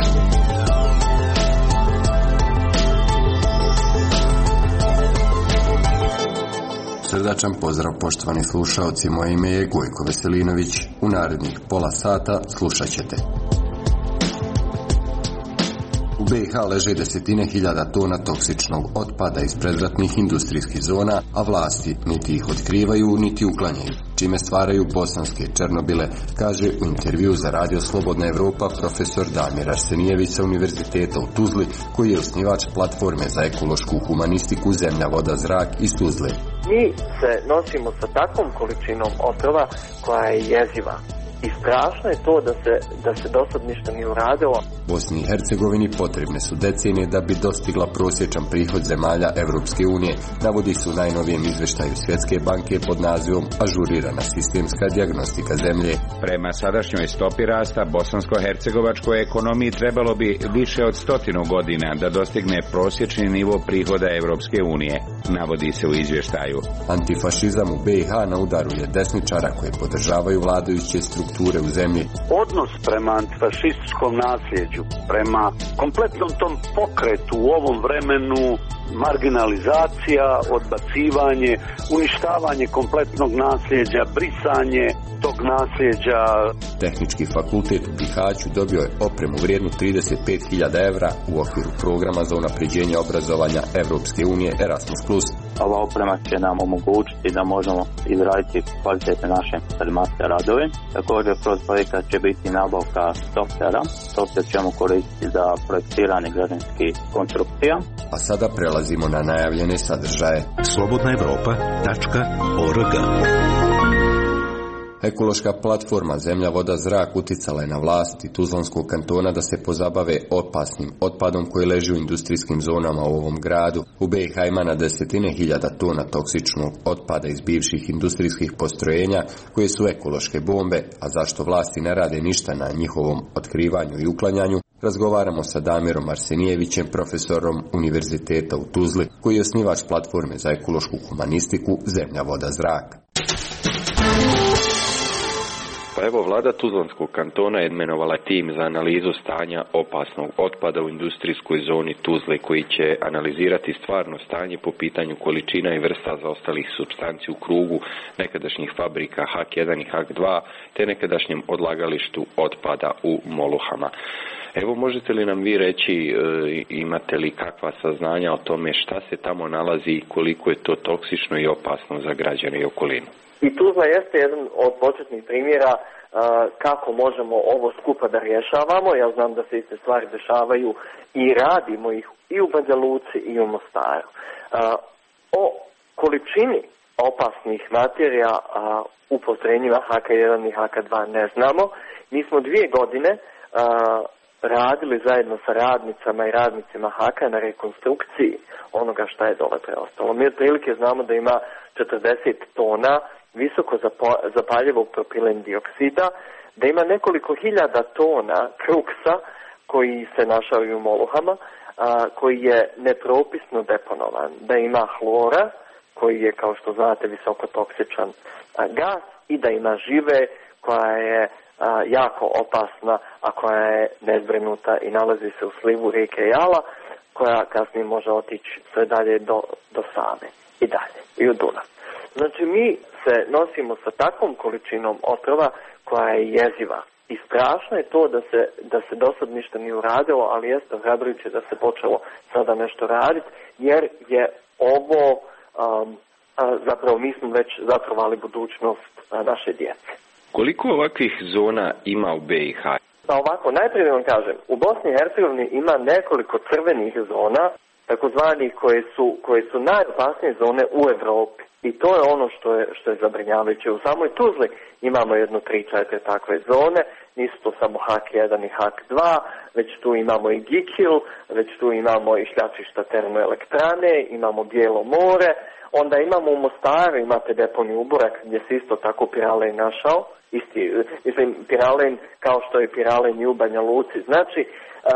Srdačan pozdrav, poštovani slušaoci, moje ime je Gojko Veselinović. U narednih pola sata slušat ćete. U BiH leže desetine hiljada tona toksičnog otpada iz predratnih industrijskih zona, a vlasti niti ih otkrivaju, niti uklanjaju, čime stvaraju bosanske Černobile, kaže u intervju za Radio Slobodna Evropa profesor Damir Arsenijević sa Univerziteta u Tuzli, koji je osnivač platforme za ekološku humanistiku Zemlja, voda, zrak iz Tuzle. Mi se nosimo sa takvom količinom otrova koja je jeziva. I strašno je to da se do sad ništa nije uradilo. Bosni i Hercegovini potrebne su decenije da bi dostigla prosječan prihod zemalja Evropske unije, navodi se u najnovijem izveštaju Svjetske banke pod nazivom Ažurirana sistemska dijagnostika zemlje. Prema sadašnjoj stopi rasta, bosansko-hercegovačkoj ekonomiji trebalo bi više od 100 godina da dostigne prosječni nivo prihoda Evropske unije, navodi se u izvještaju. Antifašizam u BiH na udaru je desničara koje podržavaju vladajuće strukture u zemlji. Odnos prema antifašističkom nasljeđu, prema kompletnom tom pokretu u ovom vremenu, marginalizacija, odbacivanje, uništavanje kompletnog nasljeđa, brisanje tog nasljeđa. Tehnički fakultet u Bihaću dobio je opremu vrijednu 35.000 evra u okviru programa za unapređenje obrazovanja Evropske unije Erasmus+. Ova oprema će nam omogućiti da možemo izraditi kvalitetne naše informatičke radove. Također kroz projekat će biti nabavka softvera. Softver ćemo koristiti za projektiranje građevinskih konstrukcija. A sada prelazimo na najavljene sadržaje. slobodnaevropa.org. Ekološka platforma Zemlja, voda, zrak uticala je na vlasti Tuzlanskog kantona da se pozabave opasnim otpadom koji leži u industrijskim zonama u ovom gradu. U BiH ima na desetine hiljada tona toksičnog otpada iz bivših industrijskih postrojenja koje su ekološke bombe, a zašto vlasti ne rade ništa na njihovom otkrivanju i uklanjanju, razgovaramo sa Damirom Arsenijevićem, profesorom Univerziteta u Tuzli, koji je osnivač platforme za ekološku humanistiku Zemlja, voda, zrak. Pa evo, vlada Tuzlanskog kantona je imenovala tim za analizu stanja opasnog otpada u industrijskoj zoni Tuzle, koji će analizirati stvarno stanje po pitanju količina i vrsta zaostalih supstanci u krugu nekadašnjih fabrika HAK1 i HAK2, te nekadašnjem odlagalištu otpada u Moluhama. Evo, možete li nam vi reći, imate li kakva saznanja o tome šta se tamo nalazi i koliko je to toksično i opasno za građane i okolinu? I Tuzla jeste jedan od početnih primjera kako možemo ovo skupa da rješavamo. Ja znam da se iste stvari dešavaju i radimo ih i u Banja Luci i u Mostaru. O količini opasnih materija u postrojenjima HK1 i HK2 ne znamo. Mi smo 2 godine radili zajedno sa radnicama i radnicima HK na rekonstrukciji onoga šta je dole preostalo. Mi otprilike znamo da ima 40 tona visoko zapaljivog propilen dioksida, da ima nekoliko hiljada tona kruksa koji se našao i u Moluhama, koji je nepropisno deponovan, da ima hlora koji je, kao što znate, visoko toksičan gas i da ima žive koja je jako opasna, a koja je nezbrinuta i nalazi se u slivu rijeke Jala, koja kasnije može otići sve dalje do Save i dalje i u Dunav. Znači, mi se nosimo sa takvom količinom otrova koja je jeziva. I strašno je to da se do sad ništa nije uradilo, ali jeste ohrabrujuće da se počelo sada nešto raditi, jer je ovo, zapravo mi smo već zatrovali budućnost naše djece. Koliko ovakvih zona ima u BiH? Pa ovako, najprije vam kažem, u Bosni i Hercegovini ima nekoliko crvenih zona, takozvanih koje su najopasnije zone u Evropi. I to je ono što je zabrinjavajuće. U samoj Tuzli imamo 3-4 takve zone, nisu to samo HAK 1 i HAK 2, već tu imamo i Gikil, već tu imamo i šljačišta termoelektrane, imamo Bijelo more, onda imamo u Mostaru, imate deponiju Uborak gdje se isto tako Piralen našao, Piralen kao što je Piralen i u Banja Luci. Znači,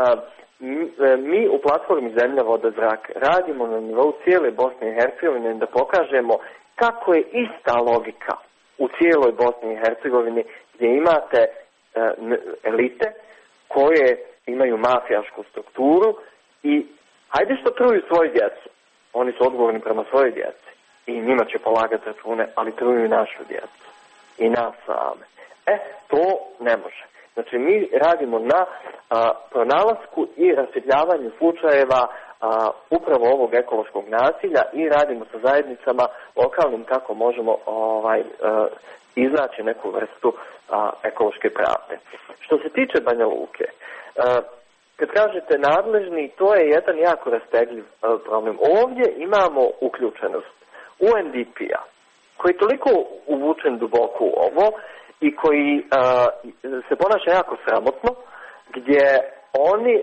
mi u platformi Zemlja, voda, zrak radimo na nivou cijele Bosne i Hercegovine da pokažemo kako je ista logika u cijeloj Bosni i Hercegovini gdje imate elite koje imaju mafijašku strukturu i hajde što truju svoju djecu. Oni su odgovorni prema svojoj djeci i njima će polagati račune, ali truju i našu djecu i nas same. To ne može. Znači, mi radimo na pronalasku i rasvjetljavanju slučajeva upravo ovog ekološkog nasilja i radimo sa zajednicama lokalnim kako možemo iznaći neku vrstu ekološke pravde. Što se tiče Banja Luke, kad kažete nadležni, to je jedan jako rastegljiv problem. Ovdje imamo uključenost UNDP-a, koji je toliko uvučen duboko u ovo i koji se ponaša jako sramotno, gdje oni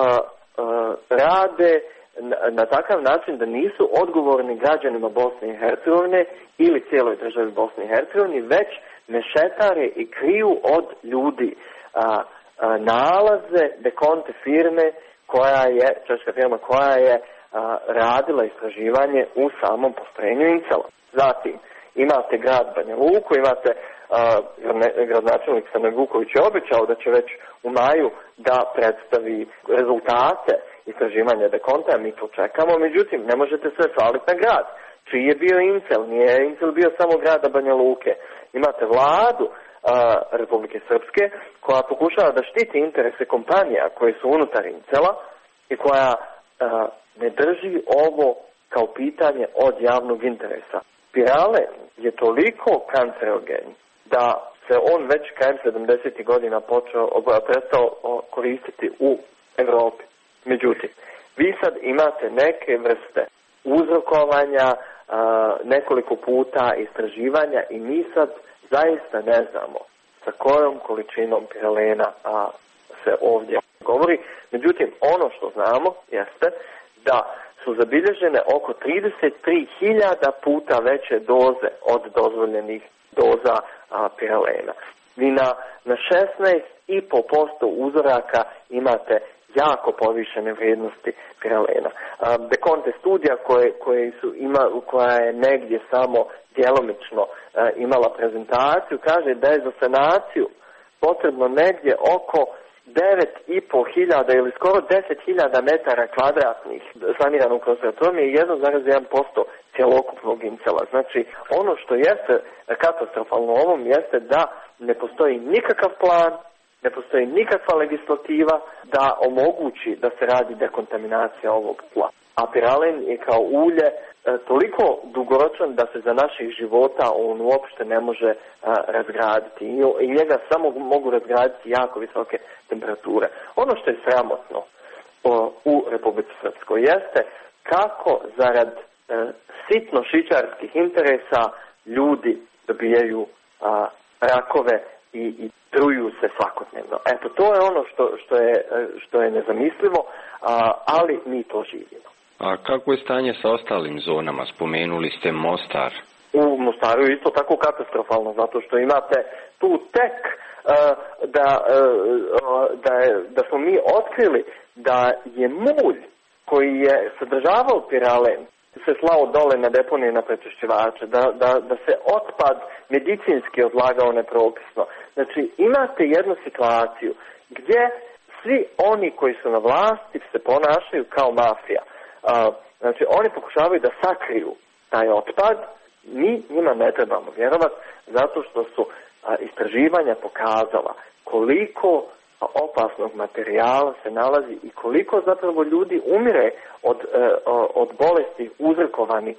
rade na takav način da nisu odgovorni građanima Bosne i Hercegovine ili cijeloj državi Bosne i Hercegovine, već mešetare i kriju od ljudi nalaze dekonte firme češka firma koja je radila istraživanje u samom postrojenju Incela. Zatim, imate grad Banja Luku, imate gradonačelnik Srđan Vuković je obećao da će već u maju da predstavi rezultate istraživanja dekonta, a mi to čekamo, međutim ne možete sve svaliti na grad. Čiji je bio Incel? Nije Incel bio samo grada Banja Luke. Imate vladu Republike Srpske koja pokušava da štiti interese kompanija koje su unutar Incela i koja ne drži ovo kao pitanje od javnog interesa. Piralen je toliko kancerogen da se on već krajem 70. godina prestao koristiti u Evropi. Međutim, vi sad imate neke vrste uzrokovanja, nekoliko puta istraživanja i mi sad zaista ne znamo sa kojom količinom piralena se ovdje govori. Međutim, ono što znamo jeste da su zabilježene oko 33.000 puta veće doze od dozvoljenih doza piralena. Vi na 16,5% uzoraka imate jako povišene vrijednosti piralena. Dekonte studija koja je negdje samo djelomično imala prezentaciju, kaže da je za sanaciju potrebno negdje oko 9.500 ili skoro 10.000 metara kvadratnih saniranog prostora. To je 1,1% cjelokupnog Incela. Znači, ono što jeste katastrofalno u ovom jeste da ne postoji nikakav plan, ne postoji nikakva legislativa da omogući da se radi dekontaminacija ovog tla. A piralen je kao ulje toliko dugoročan da se za naših života on uopšte ne može razgraditi. I njega samo mogu razgraditi jako visoke temperature. Ono što je sramotno u Republici Srpskoj jeste kako zarad sitno šičarskih interesa ljudi dobijaju rakove i truju se svakodnevno. Eto, to je ono što je nezamislivo, ali mi to živimo. A kako je stanje sa ostalim zonama? Spomenuli ste Mostar. U Mostaru je isto tako katastrofalno, zato što imate tu tek da smo mi otkrili da je mulj koji je sadržavao piralen se slao dole na deponije na prečišćivače, da se otpad medicinski odlagao nepropisno. Znači, imate jednu situaciju gdje svi oni koji su na vlasti se ponašaju kao mafija. Znači, oni pokušavaju da sakriju taj otpad Mi njima ne trebamo vjerovati zato što su istraživanja pokazala koliko opasnog materijala se nalazi i koliko zapravo ljudi umire od bolesti uzrokovani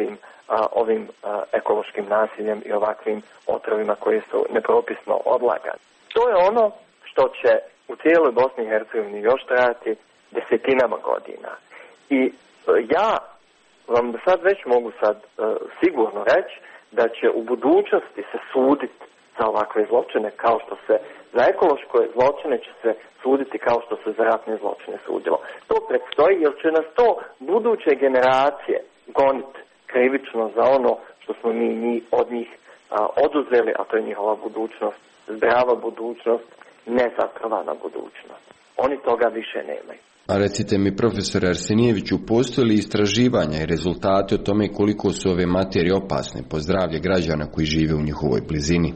ovim ekološkim nasiljem i ovakvim otrovima koji su nepropisno odlagani. To je ono što će u cijeloj Bosni i Hercegovini još trajati desetinama godina. I ja vam sad već mogu sigurno reći da će u budućnosti se suditi za ovakve zločine kao što se za ekološke zločine će se suditi kao što se za ratne zločine sudilo. To predstoji jer će nas to buduće generacije goniti krivično za ono što smo mi od njih oduzeli, a to je njihova budućnost, zdrava budućnost, nezatrovana budućnost. Oni toga više nemaju. A recite mi, profesor Arsenijeviću, postoje li istraživanja i rezultati o tome koliko su ove materije opasne po zdravlje građana koji žive u njihovoj blizini?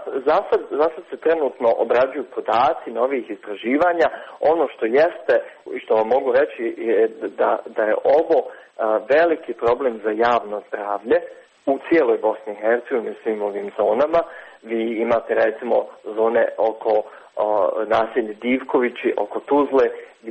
Za sad se trenutno obrađuju podaci novih istraživanja. Ono što jeste i što vam mogu reći je da je ovo veliki problem za javno zdravlje u cijeloj Bosni i Hercegovini, u svim ovim zonama. Vi imate recimo zone oko naselje Divkovići, oko Tuzle,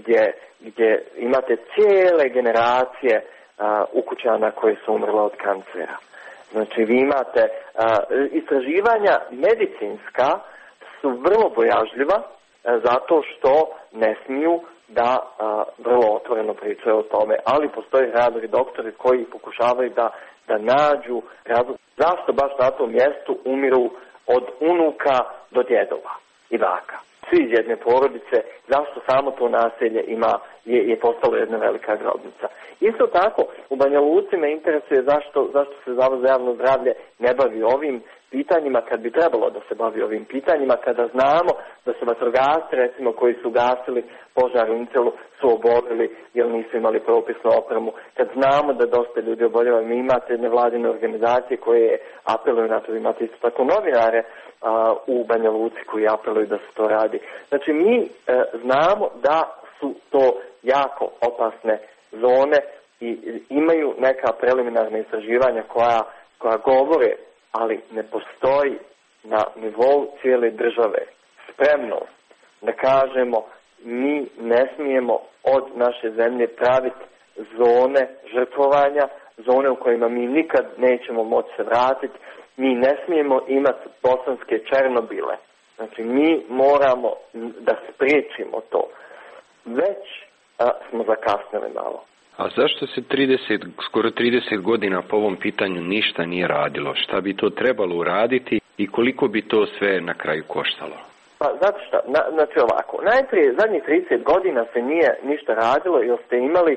gdje imate cijele generacije ukućana koji su umrle od kancera. Znači vi imate istraživanja medicinska su vrlo bojažljiva zato što ne smiju da vrlo otvoreno pričaju o tome, ali postoje hrabri doktori koji pokušavaju da nađu razlog zašto baš na tom mjestu umiru od unuka do djedova i baka. Svi iz jedne porodice, zašto samo to naselje je postalo jedna velika grobnica. Isto tako, u Banja Luci me interesuje zašto se Zavod za javno zdravlje ne bavi ovim pitanjima kad bi trebalo da se bavi ovim pitanjima, kada znamo da su vatrogasci, recimo, koji su gasili požar u Incelu, su obolili jer nisu imali propisnu opremu, kad znamo da dosta ljudi oboljeva. Mi imate nevladine organizacije koje apeluju na to, imate isto tako novinare u Banja Luci koji apeluju da se to radi. Znači mi znamo da su to jako opasne zone i imaju neka preliminarna istraživanja koja govore, ali ne postoji na nivou cijele države spremnost da kažemo mi ne smijemo od naše zemlje praviti zone žrtvovanja, zone u kojima mi nikad nećemo moći se vratiti. Mi ne smijemo imati bosanske Černobile. Znači mi moramo da spriječimo to. Već smo zakasnili malo. A zašto se skoro 30 godina po ovom pitanju ništa nije radilo? Šta bi to trebalo uraditi i koliko bi to sve na kraju koštalo? Pa zato što, znači ovako, najprije zadnjih 30 godina se nije ništa radilo jer ste imali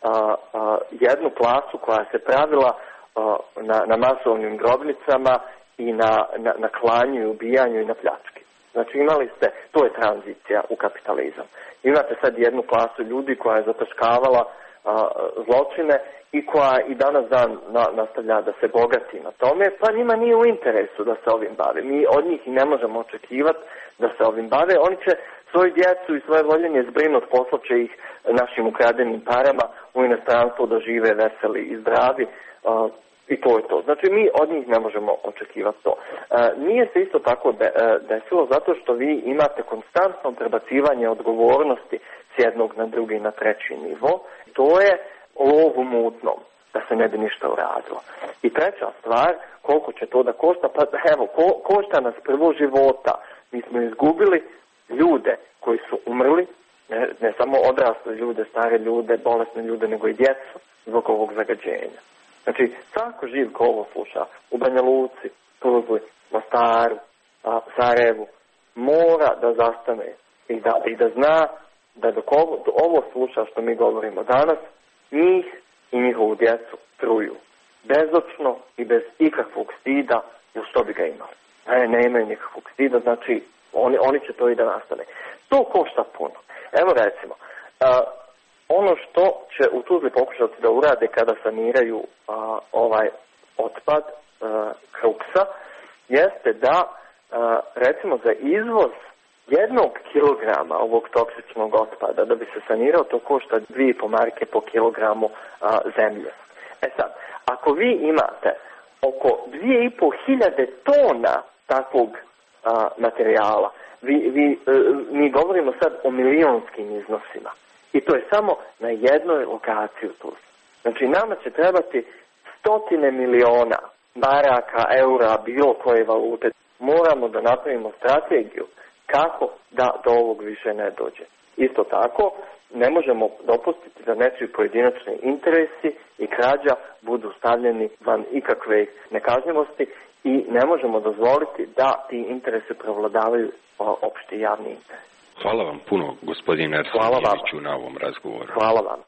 jednu klasu koja se pravila na masovnim grobnicama i na klanju i ubijanju i na pljački. Znači imali ste, to je tranzicija u kapitalizam. Imate sad jednu klasu ljudi koja je zataškavala zločine i koja i danas dan nastavlja da se bogati na tome, pa njima nije u interesu da se ovim bave. Mi od njih i ne možemo očekivati da se ovim bave. Oni će svoju djecu i svoje voljenje zbrinuti, poslat će ih našim ukradenim parama u inostranstvo da žive veseli i zdravi. I to je to. Znači mi od njih ne možemo očekivati to. Nije se isto tako desilo zato što vi imate konstantno prebacivanje odgovornosti s jednog na drugi na treći nivo. To je lov u mutnom, da se ne bi ništa uradilo. I treća stvar, koliko će to da košta? Pa evo, košta nas prvo života. Mi smo izgubili ljude koji su umrli, ne samo odrasle ljude, stare ljude, bolesne ljude, nego i djecu zbog ovog zagađenja. Znači, svako živ ko ovo sluša u Banja Luci, Tuzli, Mostaru, Sarajevu, mora da zastane i da zna da dok ovo sluša što mi govorimo danas, njih i njihovu djecu truju. Bezočno i bez ikakvog stida, jer što bi ga imali. Ne imaju nikakvog stida, znači oni će to i da nastane. To košta puno. Evo recimo, ono što će u Tuzli pokušati da urade kada saniraju ovaj otpad Kruksa, jeste da recimo za izvoz 1 kilograma ovog toksičnog otpada, da bi se sanirao, to košta 2,5 marke po kilogramu zemlje. E sad, ako vi imate oko 2500 tona takvog materijala. Mi govorimo sad o milionskim iznosima. I to je samo na jednoj lokaciji u Tuzli. Znači, nama će trebati stotine miliona maraka, eura, bilo koje valute. Moramo da napravimo strategiju kako da do ovog više ne dođe. Isto tako, ne možemo dopustiti da nečiji pojedinačni interesi i krađa budu stavljeni van ikakve nekažnjivosti i ne možemo dozvoliti da ti interesi prevladavaju opšti javni interes. Hvala vam puno, gospodine Arsenijeviću, na ovom razgovoru. Hvala vam.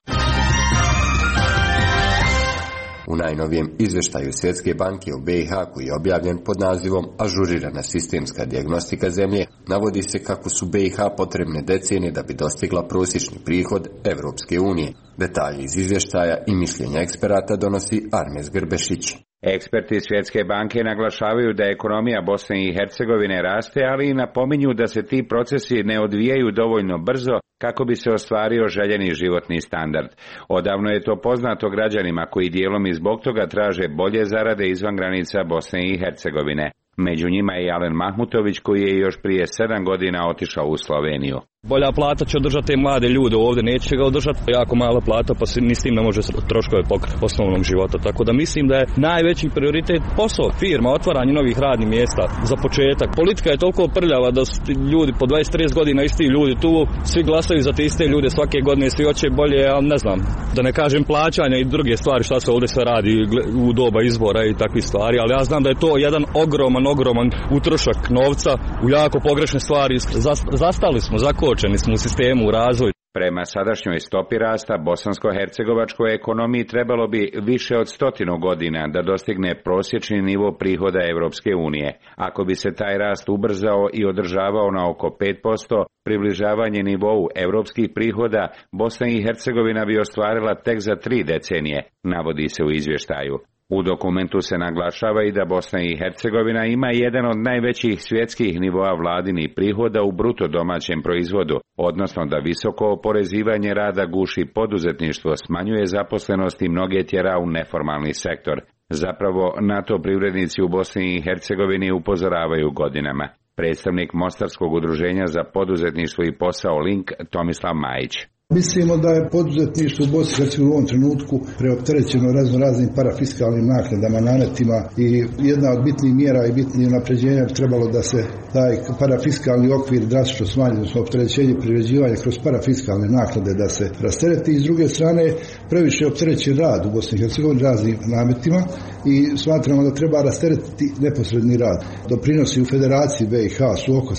U najnovijem izveštaju Svjetske banke o BiH, koji je objavljen pod nazivom Ažurirana sistemska dijagnostika zemlje, navodi se kako su BiH potrebne decenije da bi dostigla prosječni prihod Evropske unije. Detalje iz izvještaja i mišljenja eksperata donosi Armes Grbešić. Eksperti Svjetske banke naglašavaju da ekonomija Bosne i Hercegovine raste, ali i napominju da se ti procesi ne odvijaju dovoljno brzo kako bi se ostvario željeni životni standard. Odavno je to poznato građanima koji dijelom i zbog toga traže bolje zarade izvan granica Bosne i Hercegovine. Među njima je Alen Mahmutović, koji je još prije 7 godina otišao u Sloveniju. Bolja plata će održati te mlade ljude ovdje, neće ga održati jako mala plata, pa ni s tim ne može troškove pokriti osnovnog života. Tako da mislim da je najveći prioritet posao, firma, otvaranje novih radnih mjesta za početak. Politika je toliko prljava da su ljudi po 20-30 godina isti ljudi tu, svi glasaju za te iste ljude svake godine, svi hoće bolje, ali ne znam, da ne kažem plaćanja i druge stvari šta se ovdje sve radi u doba izbora i takvih stvari, ali ja znam da je to jedan ogroman utrošak novca u jako pogrešne stvari. Zastali smo, zakočeni smo u sistemu, u razvoju. Prema sadašnjoj stopi rasta, bosansko-hercegovačkoj ekonomiji trebalo bi više od 100 godina da dostigne prosječni nivo prihoda Evropske unije. Ako bi se taj rast ubrzao i održavao na oko 5%, približavanje nivou evropskih prihoda, Bosna i Hercegovina bi ostvarila tek za 3 decenije, navodi se u izvještaju. U dokumentu se naglašava i da Bosna i Hercegovina ima jedan od najvećih svjetskih nivoa vladinih prihoda u bruto domaćem proizvodu, odnosno da visoko oporezivanje rada guši poduzetništvo, smanjuje zaposlenost i mnoge tjera u neformalni sektor. Zapravo, na to privrednici u Bosni i Hercegovini upozoravaju godinama. Predstavnik Mostarskog udruženja za poduzetništvo i posao Link, Tomislav Majić. Mislimo da je poduzetništvo u Bosni i Hercegovini u ovom trenutku preopterećeno raznim parafiskalnim naknadama, nametima i jedna od bitnih mjera i bitnih unapređenja bi trebalo da se taj parafiskalni okvir drastično smanji, odnosno opterećenje privređivanja kroz parafiskalne naknade da se rastereti. I s druge strane, previše je opterećen rad u Bosni i Hercegovini raznim nametima i smatramo da treba rasteretiti neposredni rad. Doprinosi u Federaciji BiH su oko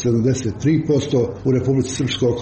73%, u Republici Srpskoj oko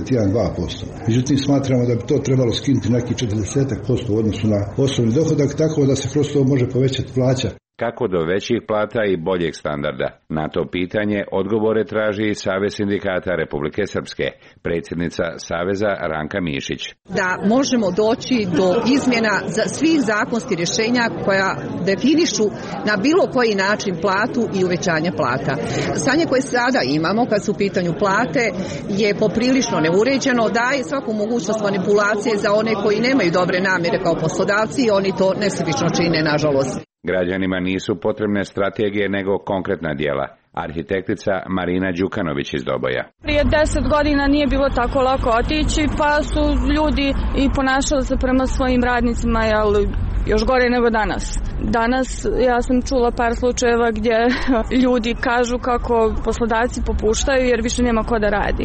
61,2%. Međutim, smatramo da bi to trebalo skinuti neki 40% u odnosu na osnovni dohodak, tako da se kroz to može povećati plaća. Kako do većih plata i boljeg standarda? Na to pitanje odgovore traži i Savez sindikata Republike Srpske, predsjednica Saveza Ranka Mišić. Da možemo doći do izmjena za svih zakonskih rješenja koja definišu na bilo koji način platu i uvećanje plata. Stanje koje sada imamo kad su u pitanju plate je poprilično neuređeno, daje svaku mogućnost manipulacije za one koji nemaju dobre namjere kao poslodavci i oni to nesebično čine, nažalost. Građanima nisu potrebne strategije nego konkretna djela. Arhitektica Marina Đukanović iz Doboja. Prije 10 godina nije bilo tako lako otići, pa su ljudi i ponašali se prema svojim radnicima, ali još gore nego danas. Danas ja sam čula par slučajeva gdje ljudi kažu kako poslodavci popuštaju jer više nema ko da radi.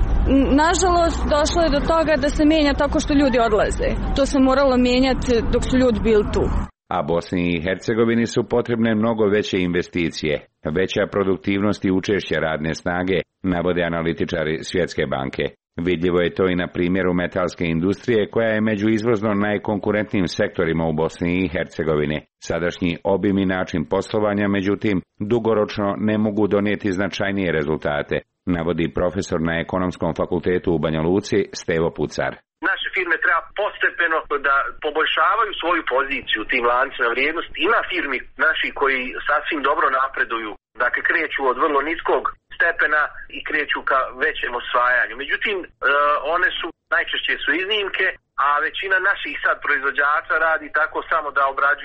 Nažalost, došlo je do toga da se mijenja tako što ljudi odlaze. To se moralo mijenjati dok su ljudi bili tu. A Bosni i Hercegovini su potrebne mnogo veće investicije, veća produktivnost i učešće radne snage, navode analitičari Svjetske banke. Vidljivo je to i na primjeru metalske industrije koja je među izvozno najkonkurentnijim sektorima u Bosni i Hercegovini. Sadašnji obim i način poslovanja, međutim, dugoročno ne mogu donijeti značajnije rezultate, navodi profesor na Ekonomskom fakultetu u Banja Luci Stevo Pucar. Naše firme treba postepeno da poboljšavaju svoju poziciju u tim lancima vrijednosti. Ima firmi naši koji sasvim dobro napreduju, dakle kreću od vrlo niskog stepena i kreću ka većem osvajanju. Međutim, one su najčešće su iznimke, a većina naših sad proizvođača radi tako samo da obrađuje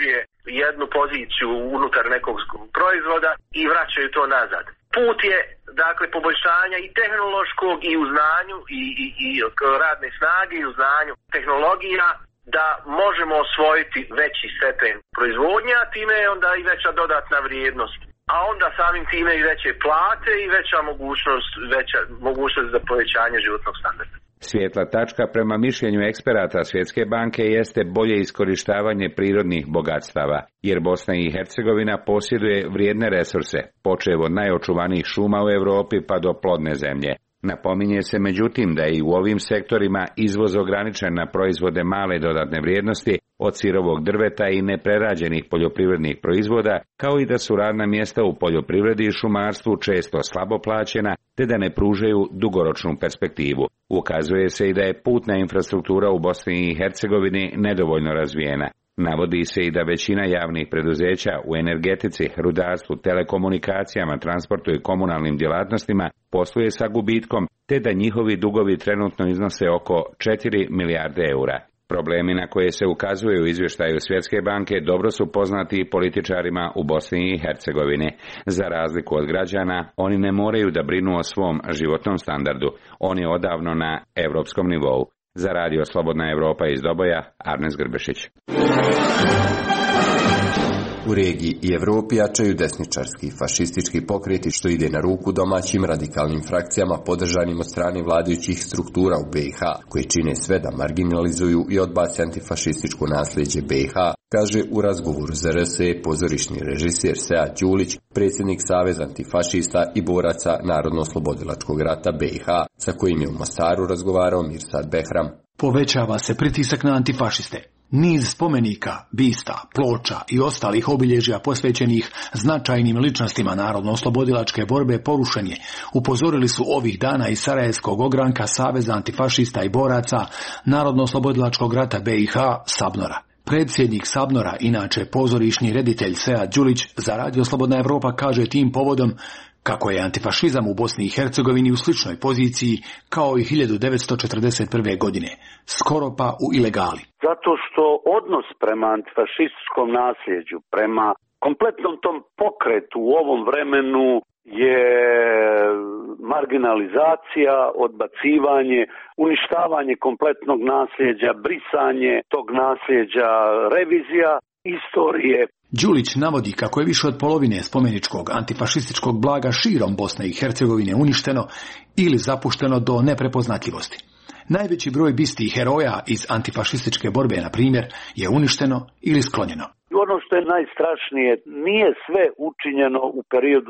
jednu poziciju unutar nekog proizvoda i vraćaju to nazad. Put je, dakle, poboljšanja i tehnološkog i u znanju i radne snage i u znanju tehnologija, da možemo osvojiti veći stepen proizvodnje, a time je onda i veća dodatna vrijednost. A onda samim time i veće plate i veća mogućnost za povećanje životnog standarda. Svijetla tačka prema mišljenju eksperata Svjetske banke jeste bolje iskorištavanje prirodnih bogatstava, jer Bosna i Hercegovina posjeduje vrijedne resurse, počev od najočuvanijih šuma u Europi pa do plodne zemlje. Napominje se međutim da je i u ovim sektorima izvoz ograničen na proizvode male dodatne vrijednosti, od sirovog drveta i neprerađenih poljoprivrednih proizvoda, kao i da su radna mjesta u poljoprivredi i šumarstvu često slabo plaćena, te da ne pružaju dugoročnu perspektivu. Ukazuje se i da je putna infrastruktura u Bosni i Hercegovini nedovoljno razvijena. Navodi se i da većina javnih preduzeća u energetici, rudarstvu, telekomunikacijama, transportu i komunalnim djelatnostima posluje sa gubitkom, te da njihovi dugovi trenutno iznose oko 4 milijarde eura. Problemi na koje se ukazuje u izvještaju Svjetske banke dobro su poznati i političarima u Bosni i Hercegovini. Za razliku od građana, oni ne moraju da brinu o svom životnom standardu. On je odavno na europskom nivou. Za radio Slobodna Evropa iz Doboja, Arnes Grbešić. U regiji i Evropi jačaju desničarski i fašistički pokreti, što ide na ruku domaćim radikalnim frakcijama podržanim od strane vladajućih struktura u BiH, koji čine sve da marginalizuju i odbace antifašističko nasljeđe BiH, kaže u razgovoru za RSE pozorišni režiser Sead Đulić, predsjednik Saveza antifašista i boraca Narodno-oslobodilačkog rata BiH, sa kojim je u Mostaru razgovarao Mirsad Behram. Povećava se pritisak na antifašiste. Niz spomenika, bista, ploča i ostalih obilježja posvećenih značajnim ličnostima narodno-oslobodilačke borbe porušen je, upozorili su ovih dana iz Sarajevskog ogranka Saveza antifašista i boraca Narodno-oslobodilačkog rata BiH Sabnora. Predsjednik Sabnora, inače pozorišni reditelj Sead Đulić, za radio Slobodna Evropa kaže tim povodom kako je antifašizam u Bosni i Hercegovini u sličnoj poziciji kao i 1941. godine, skoro pa u ilegali. Zato što odnos prema antifašističkom nasljeđu, prema kompletnom tom pokretu u ovom vremenu je marginalizacija, odbacivanje, uništavanje kompletnog nasljeđa, brisanje tog nasljeđa, revizija istorije. Đulić navodi kako je više od polovine spomeničkog antifašističkog blaga širom Bosne i Hercegovine uništeno ili zapušteno do neprepoznatljivosti. Najveći broj bisti i heroja iz antifašističke borbe, na primjer, je uništeno ili sklonjeno. Ono što je najstrašnije, nije sve učinjeno u periodu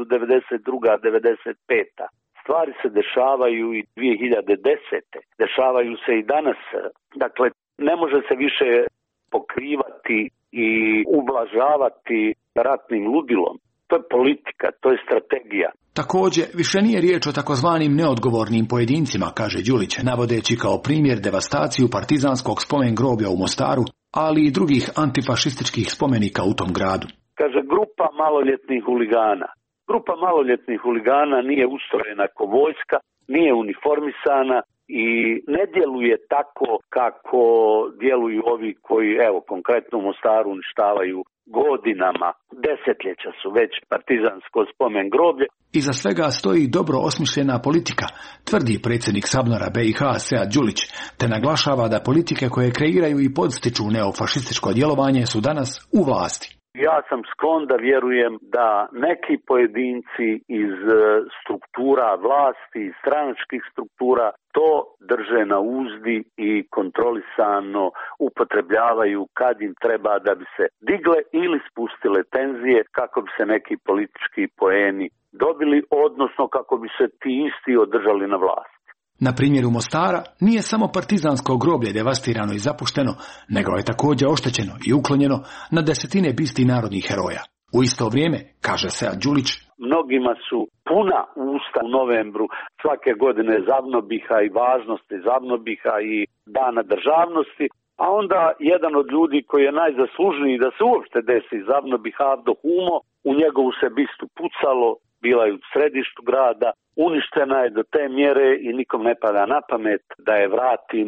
92-95. Stvari se dešavaju i 2010. Dešavaju se i danas. Dakle, ne može se više pokrivati i ublažavati ratnim ludilom. To je politika, to je strategija. Također, više nije riječ o takozvanim neodgovornim pojedincima, kaže Đulić, navodeći kao primjer devastaciju partizanskog spomen groblja u Mostaru, ali i drugih antifašističkih spomenika u tom gradu. Kaže, grupa maloljetnih huligana. Grupa maloljetnih huligana nije ustrojena kao vojska, nije uniformisana i ne djeluje tako kako djeluju ovi koji, evo, konkretno u Mostaru uništavaju godinama, desetljeća su već partizansko spomen groblje. Iza svega stoji dobro osmišljena politika, tvrdi predsjednik Sabnora BiH Sead Đulić, te naglašava da politike koje kreiraju i podstiču neofašističko djelovanje su danas u vlasti. Ja sam sklon da vjerujem da neki pojedinci iz struktura vlasti, iz stranačkih struktura to drže na uzdi i kontrolisano upotrebljavaju kad im treba da bi se digle ili spustile tenzije, kako bi se neki politički poeni dobili, odnosno kako bi se ti isti održali na vlasti. Na primjeru Mostara nije samo partizansko groblje devastirano i zapušteno, nego je također oštećeno i uklonjeno na desetine bisti narodnih heroja. U isto vrijeme, kaže Sead Đulić, mnogima su puna usta u novembru svake godine Zavnobiha i važnosti Zavnobiha i Dana državnosti, a onda jedan od ljudi koji je najzaslužniji da se uopšte desi Zavnobiha, Avdo Humo, u njegovu se bistu pucalo, bila je u središtu grada, uništena je do te mjere i nikom ne pada na pamet da je vratimo.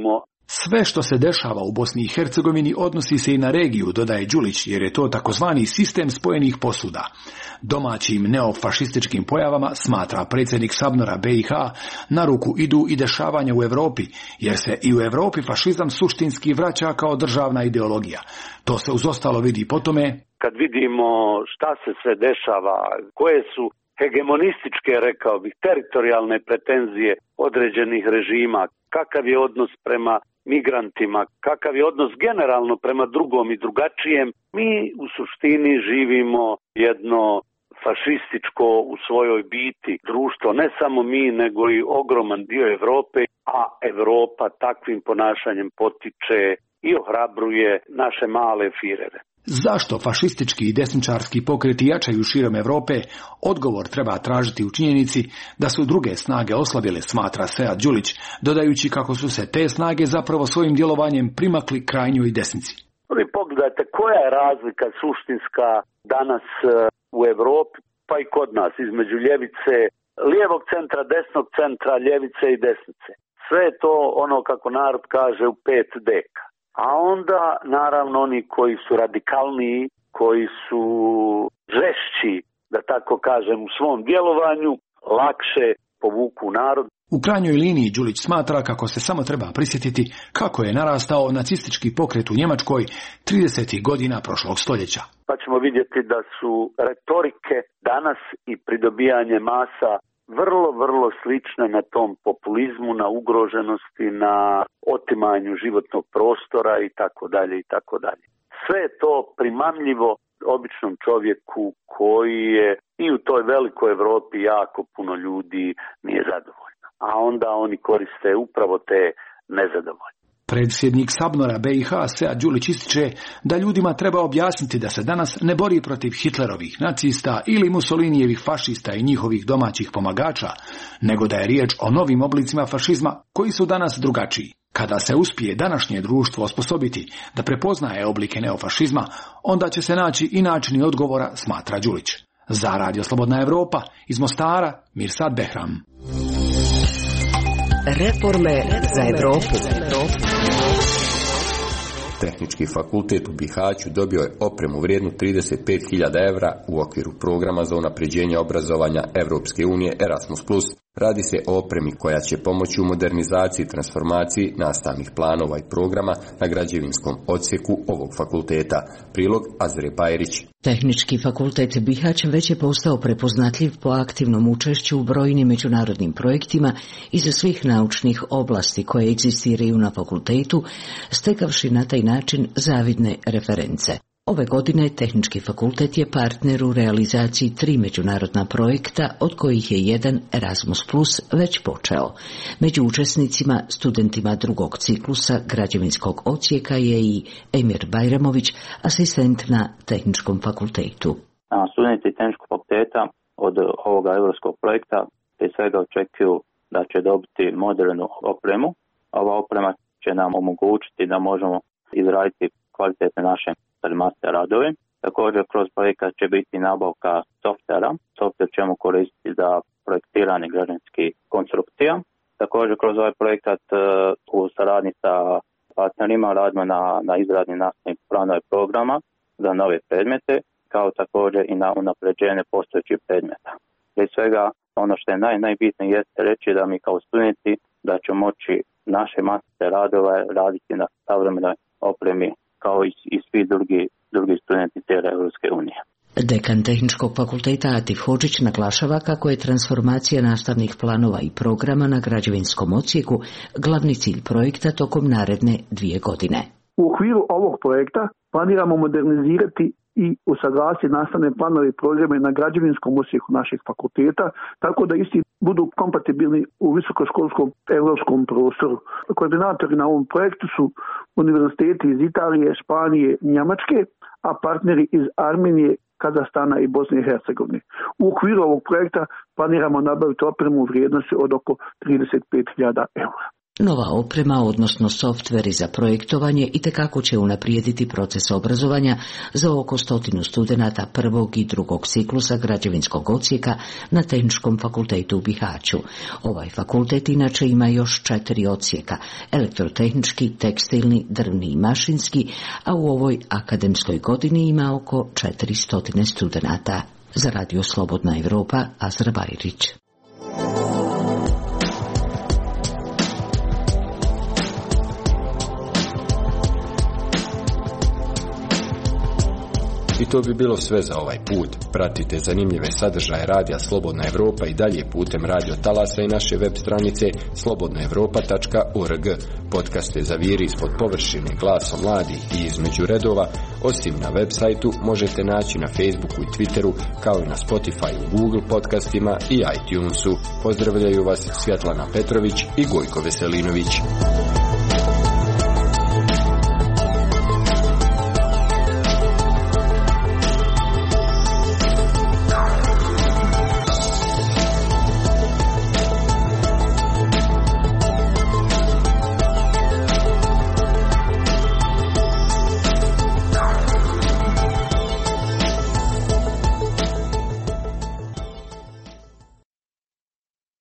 Sve što se dešava u Bosni i Hercegovini odnosi se i na regiju, dodaje Đulić, jer je to takozvani sistem spojenih posuda. Domaćim neofašističkim pojavama, smatra predsjednik Sabnora BiH, na ruku idu i dešavanja u Europi, jer se i u Europi fašizam suštinski vraća kao državna ideologija. To se uz ostalo vidi po tome. Kad vidimo šta se sve dešava, koje su hegemonističke, rekao bih, teritorijalne pretenzije određenih režima, kakav je odnos prema migrantima, kakav je odnos generalno prema drugom i drugačijem, mi u suštini živimo jedno fašističko u svojoj biti društvo, ne samo mi, nego i ogroman dio Europe, a Europa takvim ponašanjem potiče i ohrabruje naše male firere. Zašto fašistički i desničarski pokreti jačaju širom Europe, odgovor treba tražiti u činjenici da su druge snage oslabile, smatra Sead Đulić, dodajući kako su se te snage zapravo svojim djelovanjem primakli krajnjoj desnici. Pogledajte koja je razlika suštinska danas u Europi, pa i kod nas, između ljevice, lijevog centra, desnog centra, ljevice i desnice. Sve je to ono, kako narod kaže, u 5 deka. A onda, naravno, oni koji su radikalniji, koji su žešći, da tako kažem, u svom djelovanju, lakše povuku narod. U krajnjoj liniji Đulić smatra kako se samo treba prisjetiti kako je narastao nacistički pokret u Njemačkoj 30. godina prošlog stoljeća. Pa ćemo vidjeti da su retorike danas i pridobijanje masa vrlo slične na tom populizmu, na ugroženosti, na otimanju životnog prostora i tako dalje i tako dalje. Sve je to primamljivo običnom čovjeku koji je i u toj velikoj Europi jako puno ljudi nije zadovoljno. A onda oni koriste upravo te nezadovoljne. Predsjednik Sabnora BiH Sead Đulić ističe da ljudima treba objasniti da se danas ne bori protiv Hitlerovih nacista ili Mussolinijevih fašista i njihovih domaćih pomagača, nego da je riječ o novim oblicima fašizma koji su danas drugačiji. Kada se uspije današnje društvo osposobiti da prepoznaje oblike neofašizma, onda će se naći i načini odgovora, smatra Đulić. Za Radio Slobodna Evropa, iz Mostara, Mirsad Behram. Reforme za Evropu. Tehnički fakultet u Bihaću dobio je opremu vrijednu 35.000 evra u okviru programa za unapređenje obrazovanja Evropske unije Erasmus+. Radi se o opremi koja će pomoći u modernizaciji i transformaciji nastavnih planova i programa na građevinskom odsjeku ovog fakulteta. Prilog Azre Bajrić. Tehnički fakultet Bihać već je postao prepoznatljiv po aktivnom učešću u brojnim međunarodnim projektima iz svih naučnih oblasti koje egzistiraju na fakultetu, stekavši na taj način zavidne reference. Ove godine Tehnički fakultet je partner u realizaciji 3 međunarodna projekta, od kojih je jedan Erasmus Plus već počeo. Među učesnicima, studentima drugog ciklusa građevinskog odsjeka je i Emir Bajramović, asistent na Tehničkom fakultetu. Studenti Tehničkog fakulteta od ovoga europskog projekta prije svega očekuju da će dobiti modernu opremu. Ova oprema će nam omogućiti da možemo izraditi kvalitetne naše master radove. Također kroz projekat će biti nabavka softvera. Softver ćemo koristiti za projektiranje građevinskih konstrukcija. Također kroz ovaj projekat u saradnji sa partnerima radimo na izradi nastavnih planova i programa za nove predmete, kao također i na unapređenje postojećih predmeta. Prije svega ono što je najbitnije jeste reći da mi kao studenti da ćemo moći naše master radove raditi na savremenoj opremi kao i svi drugi studenti cijele Europske unije. Dekan Tehničkog fakulteta Atif Hodžić naglašava kako je transformacija nastavnih planova i programa na građevinskom odsjeku glavni cilj projekta tokom naredne 2 godine. U okviru ovog projekta planiramo modernizirati i usaglasiti nastavne planove i programe na građevinskom odsjeku našeg fakulteta, tako da isti budu kompatibilni u visokoškolskom europskom prostoru. Koordinatori na ovom projektu su univerziteti iz Italije, Španije, Njemačke, a partneri iz Armenije, Kazahstana i Bosne i Hercegovine. U okviru ovog projekta planiramo nabaviti opremu u vrijednosti od oko 35.000 eura. Nova oprema, odnosno softveri za projektovanje, itekako će unaprijediti proces obrazovanja za oko 100 studenata prvog i drugog ciklusa građevinskog odsjeka na Tehničkom fakultetu u Bihaću. Ovaj fakultet inače ima još 4 odsjeka: elektrotehnički, tekstilni, drvni i mašinski, a u ovoj akademskoj godini ima oko 400 studenata. Za Radio Slobodna Evropa, Azra Bajrić. I to bi bilo sve za ovaj put. Pratite zanimljive sadržaje Radija Slobodna Evropa i dalje putem radio talasa i naše web stranice slobodnaevropa.org. Podcaste Zaviri ispod površine, Glasom mladih i Između redova, osim na web sajtu, možete naći na Facebooku i Twitteru, kao i na Spotify, Google podcastima i iTunesu. Pozdravljaju vas Svjetlana Petrović i Gojko Veselinović.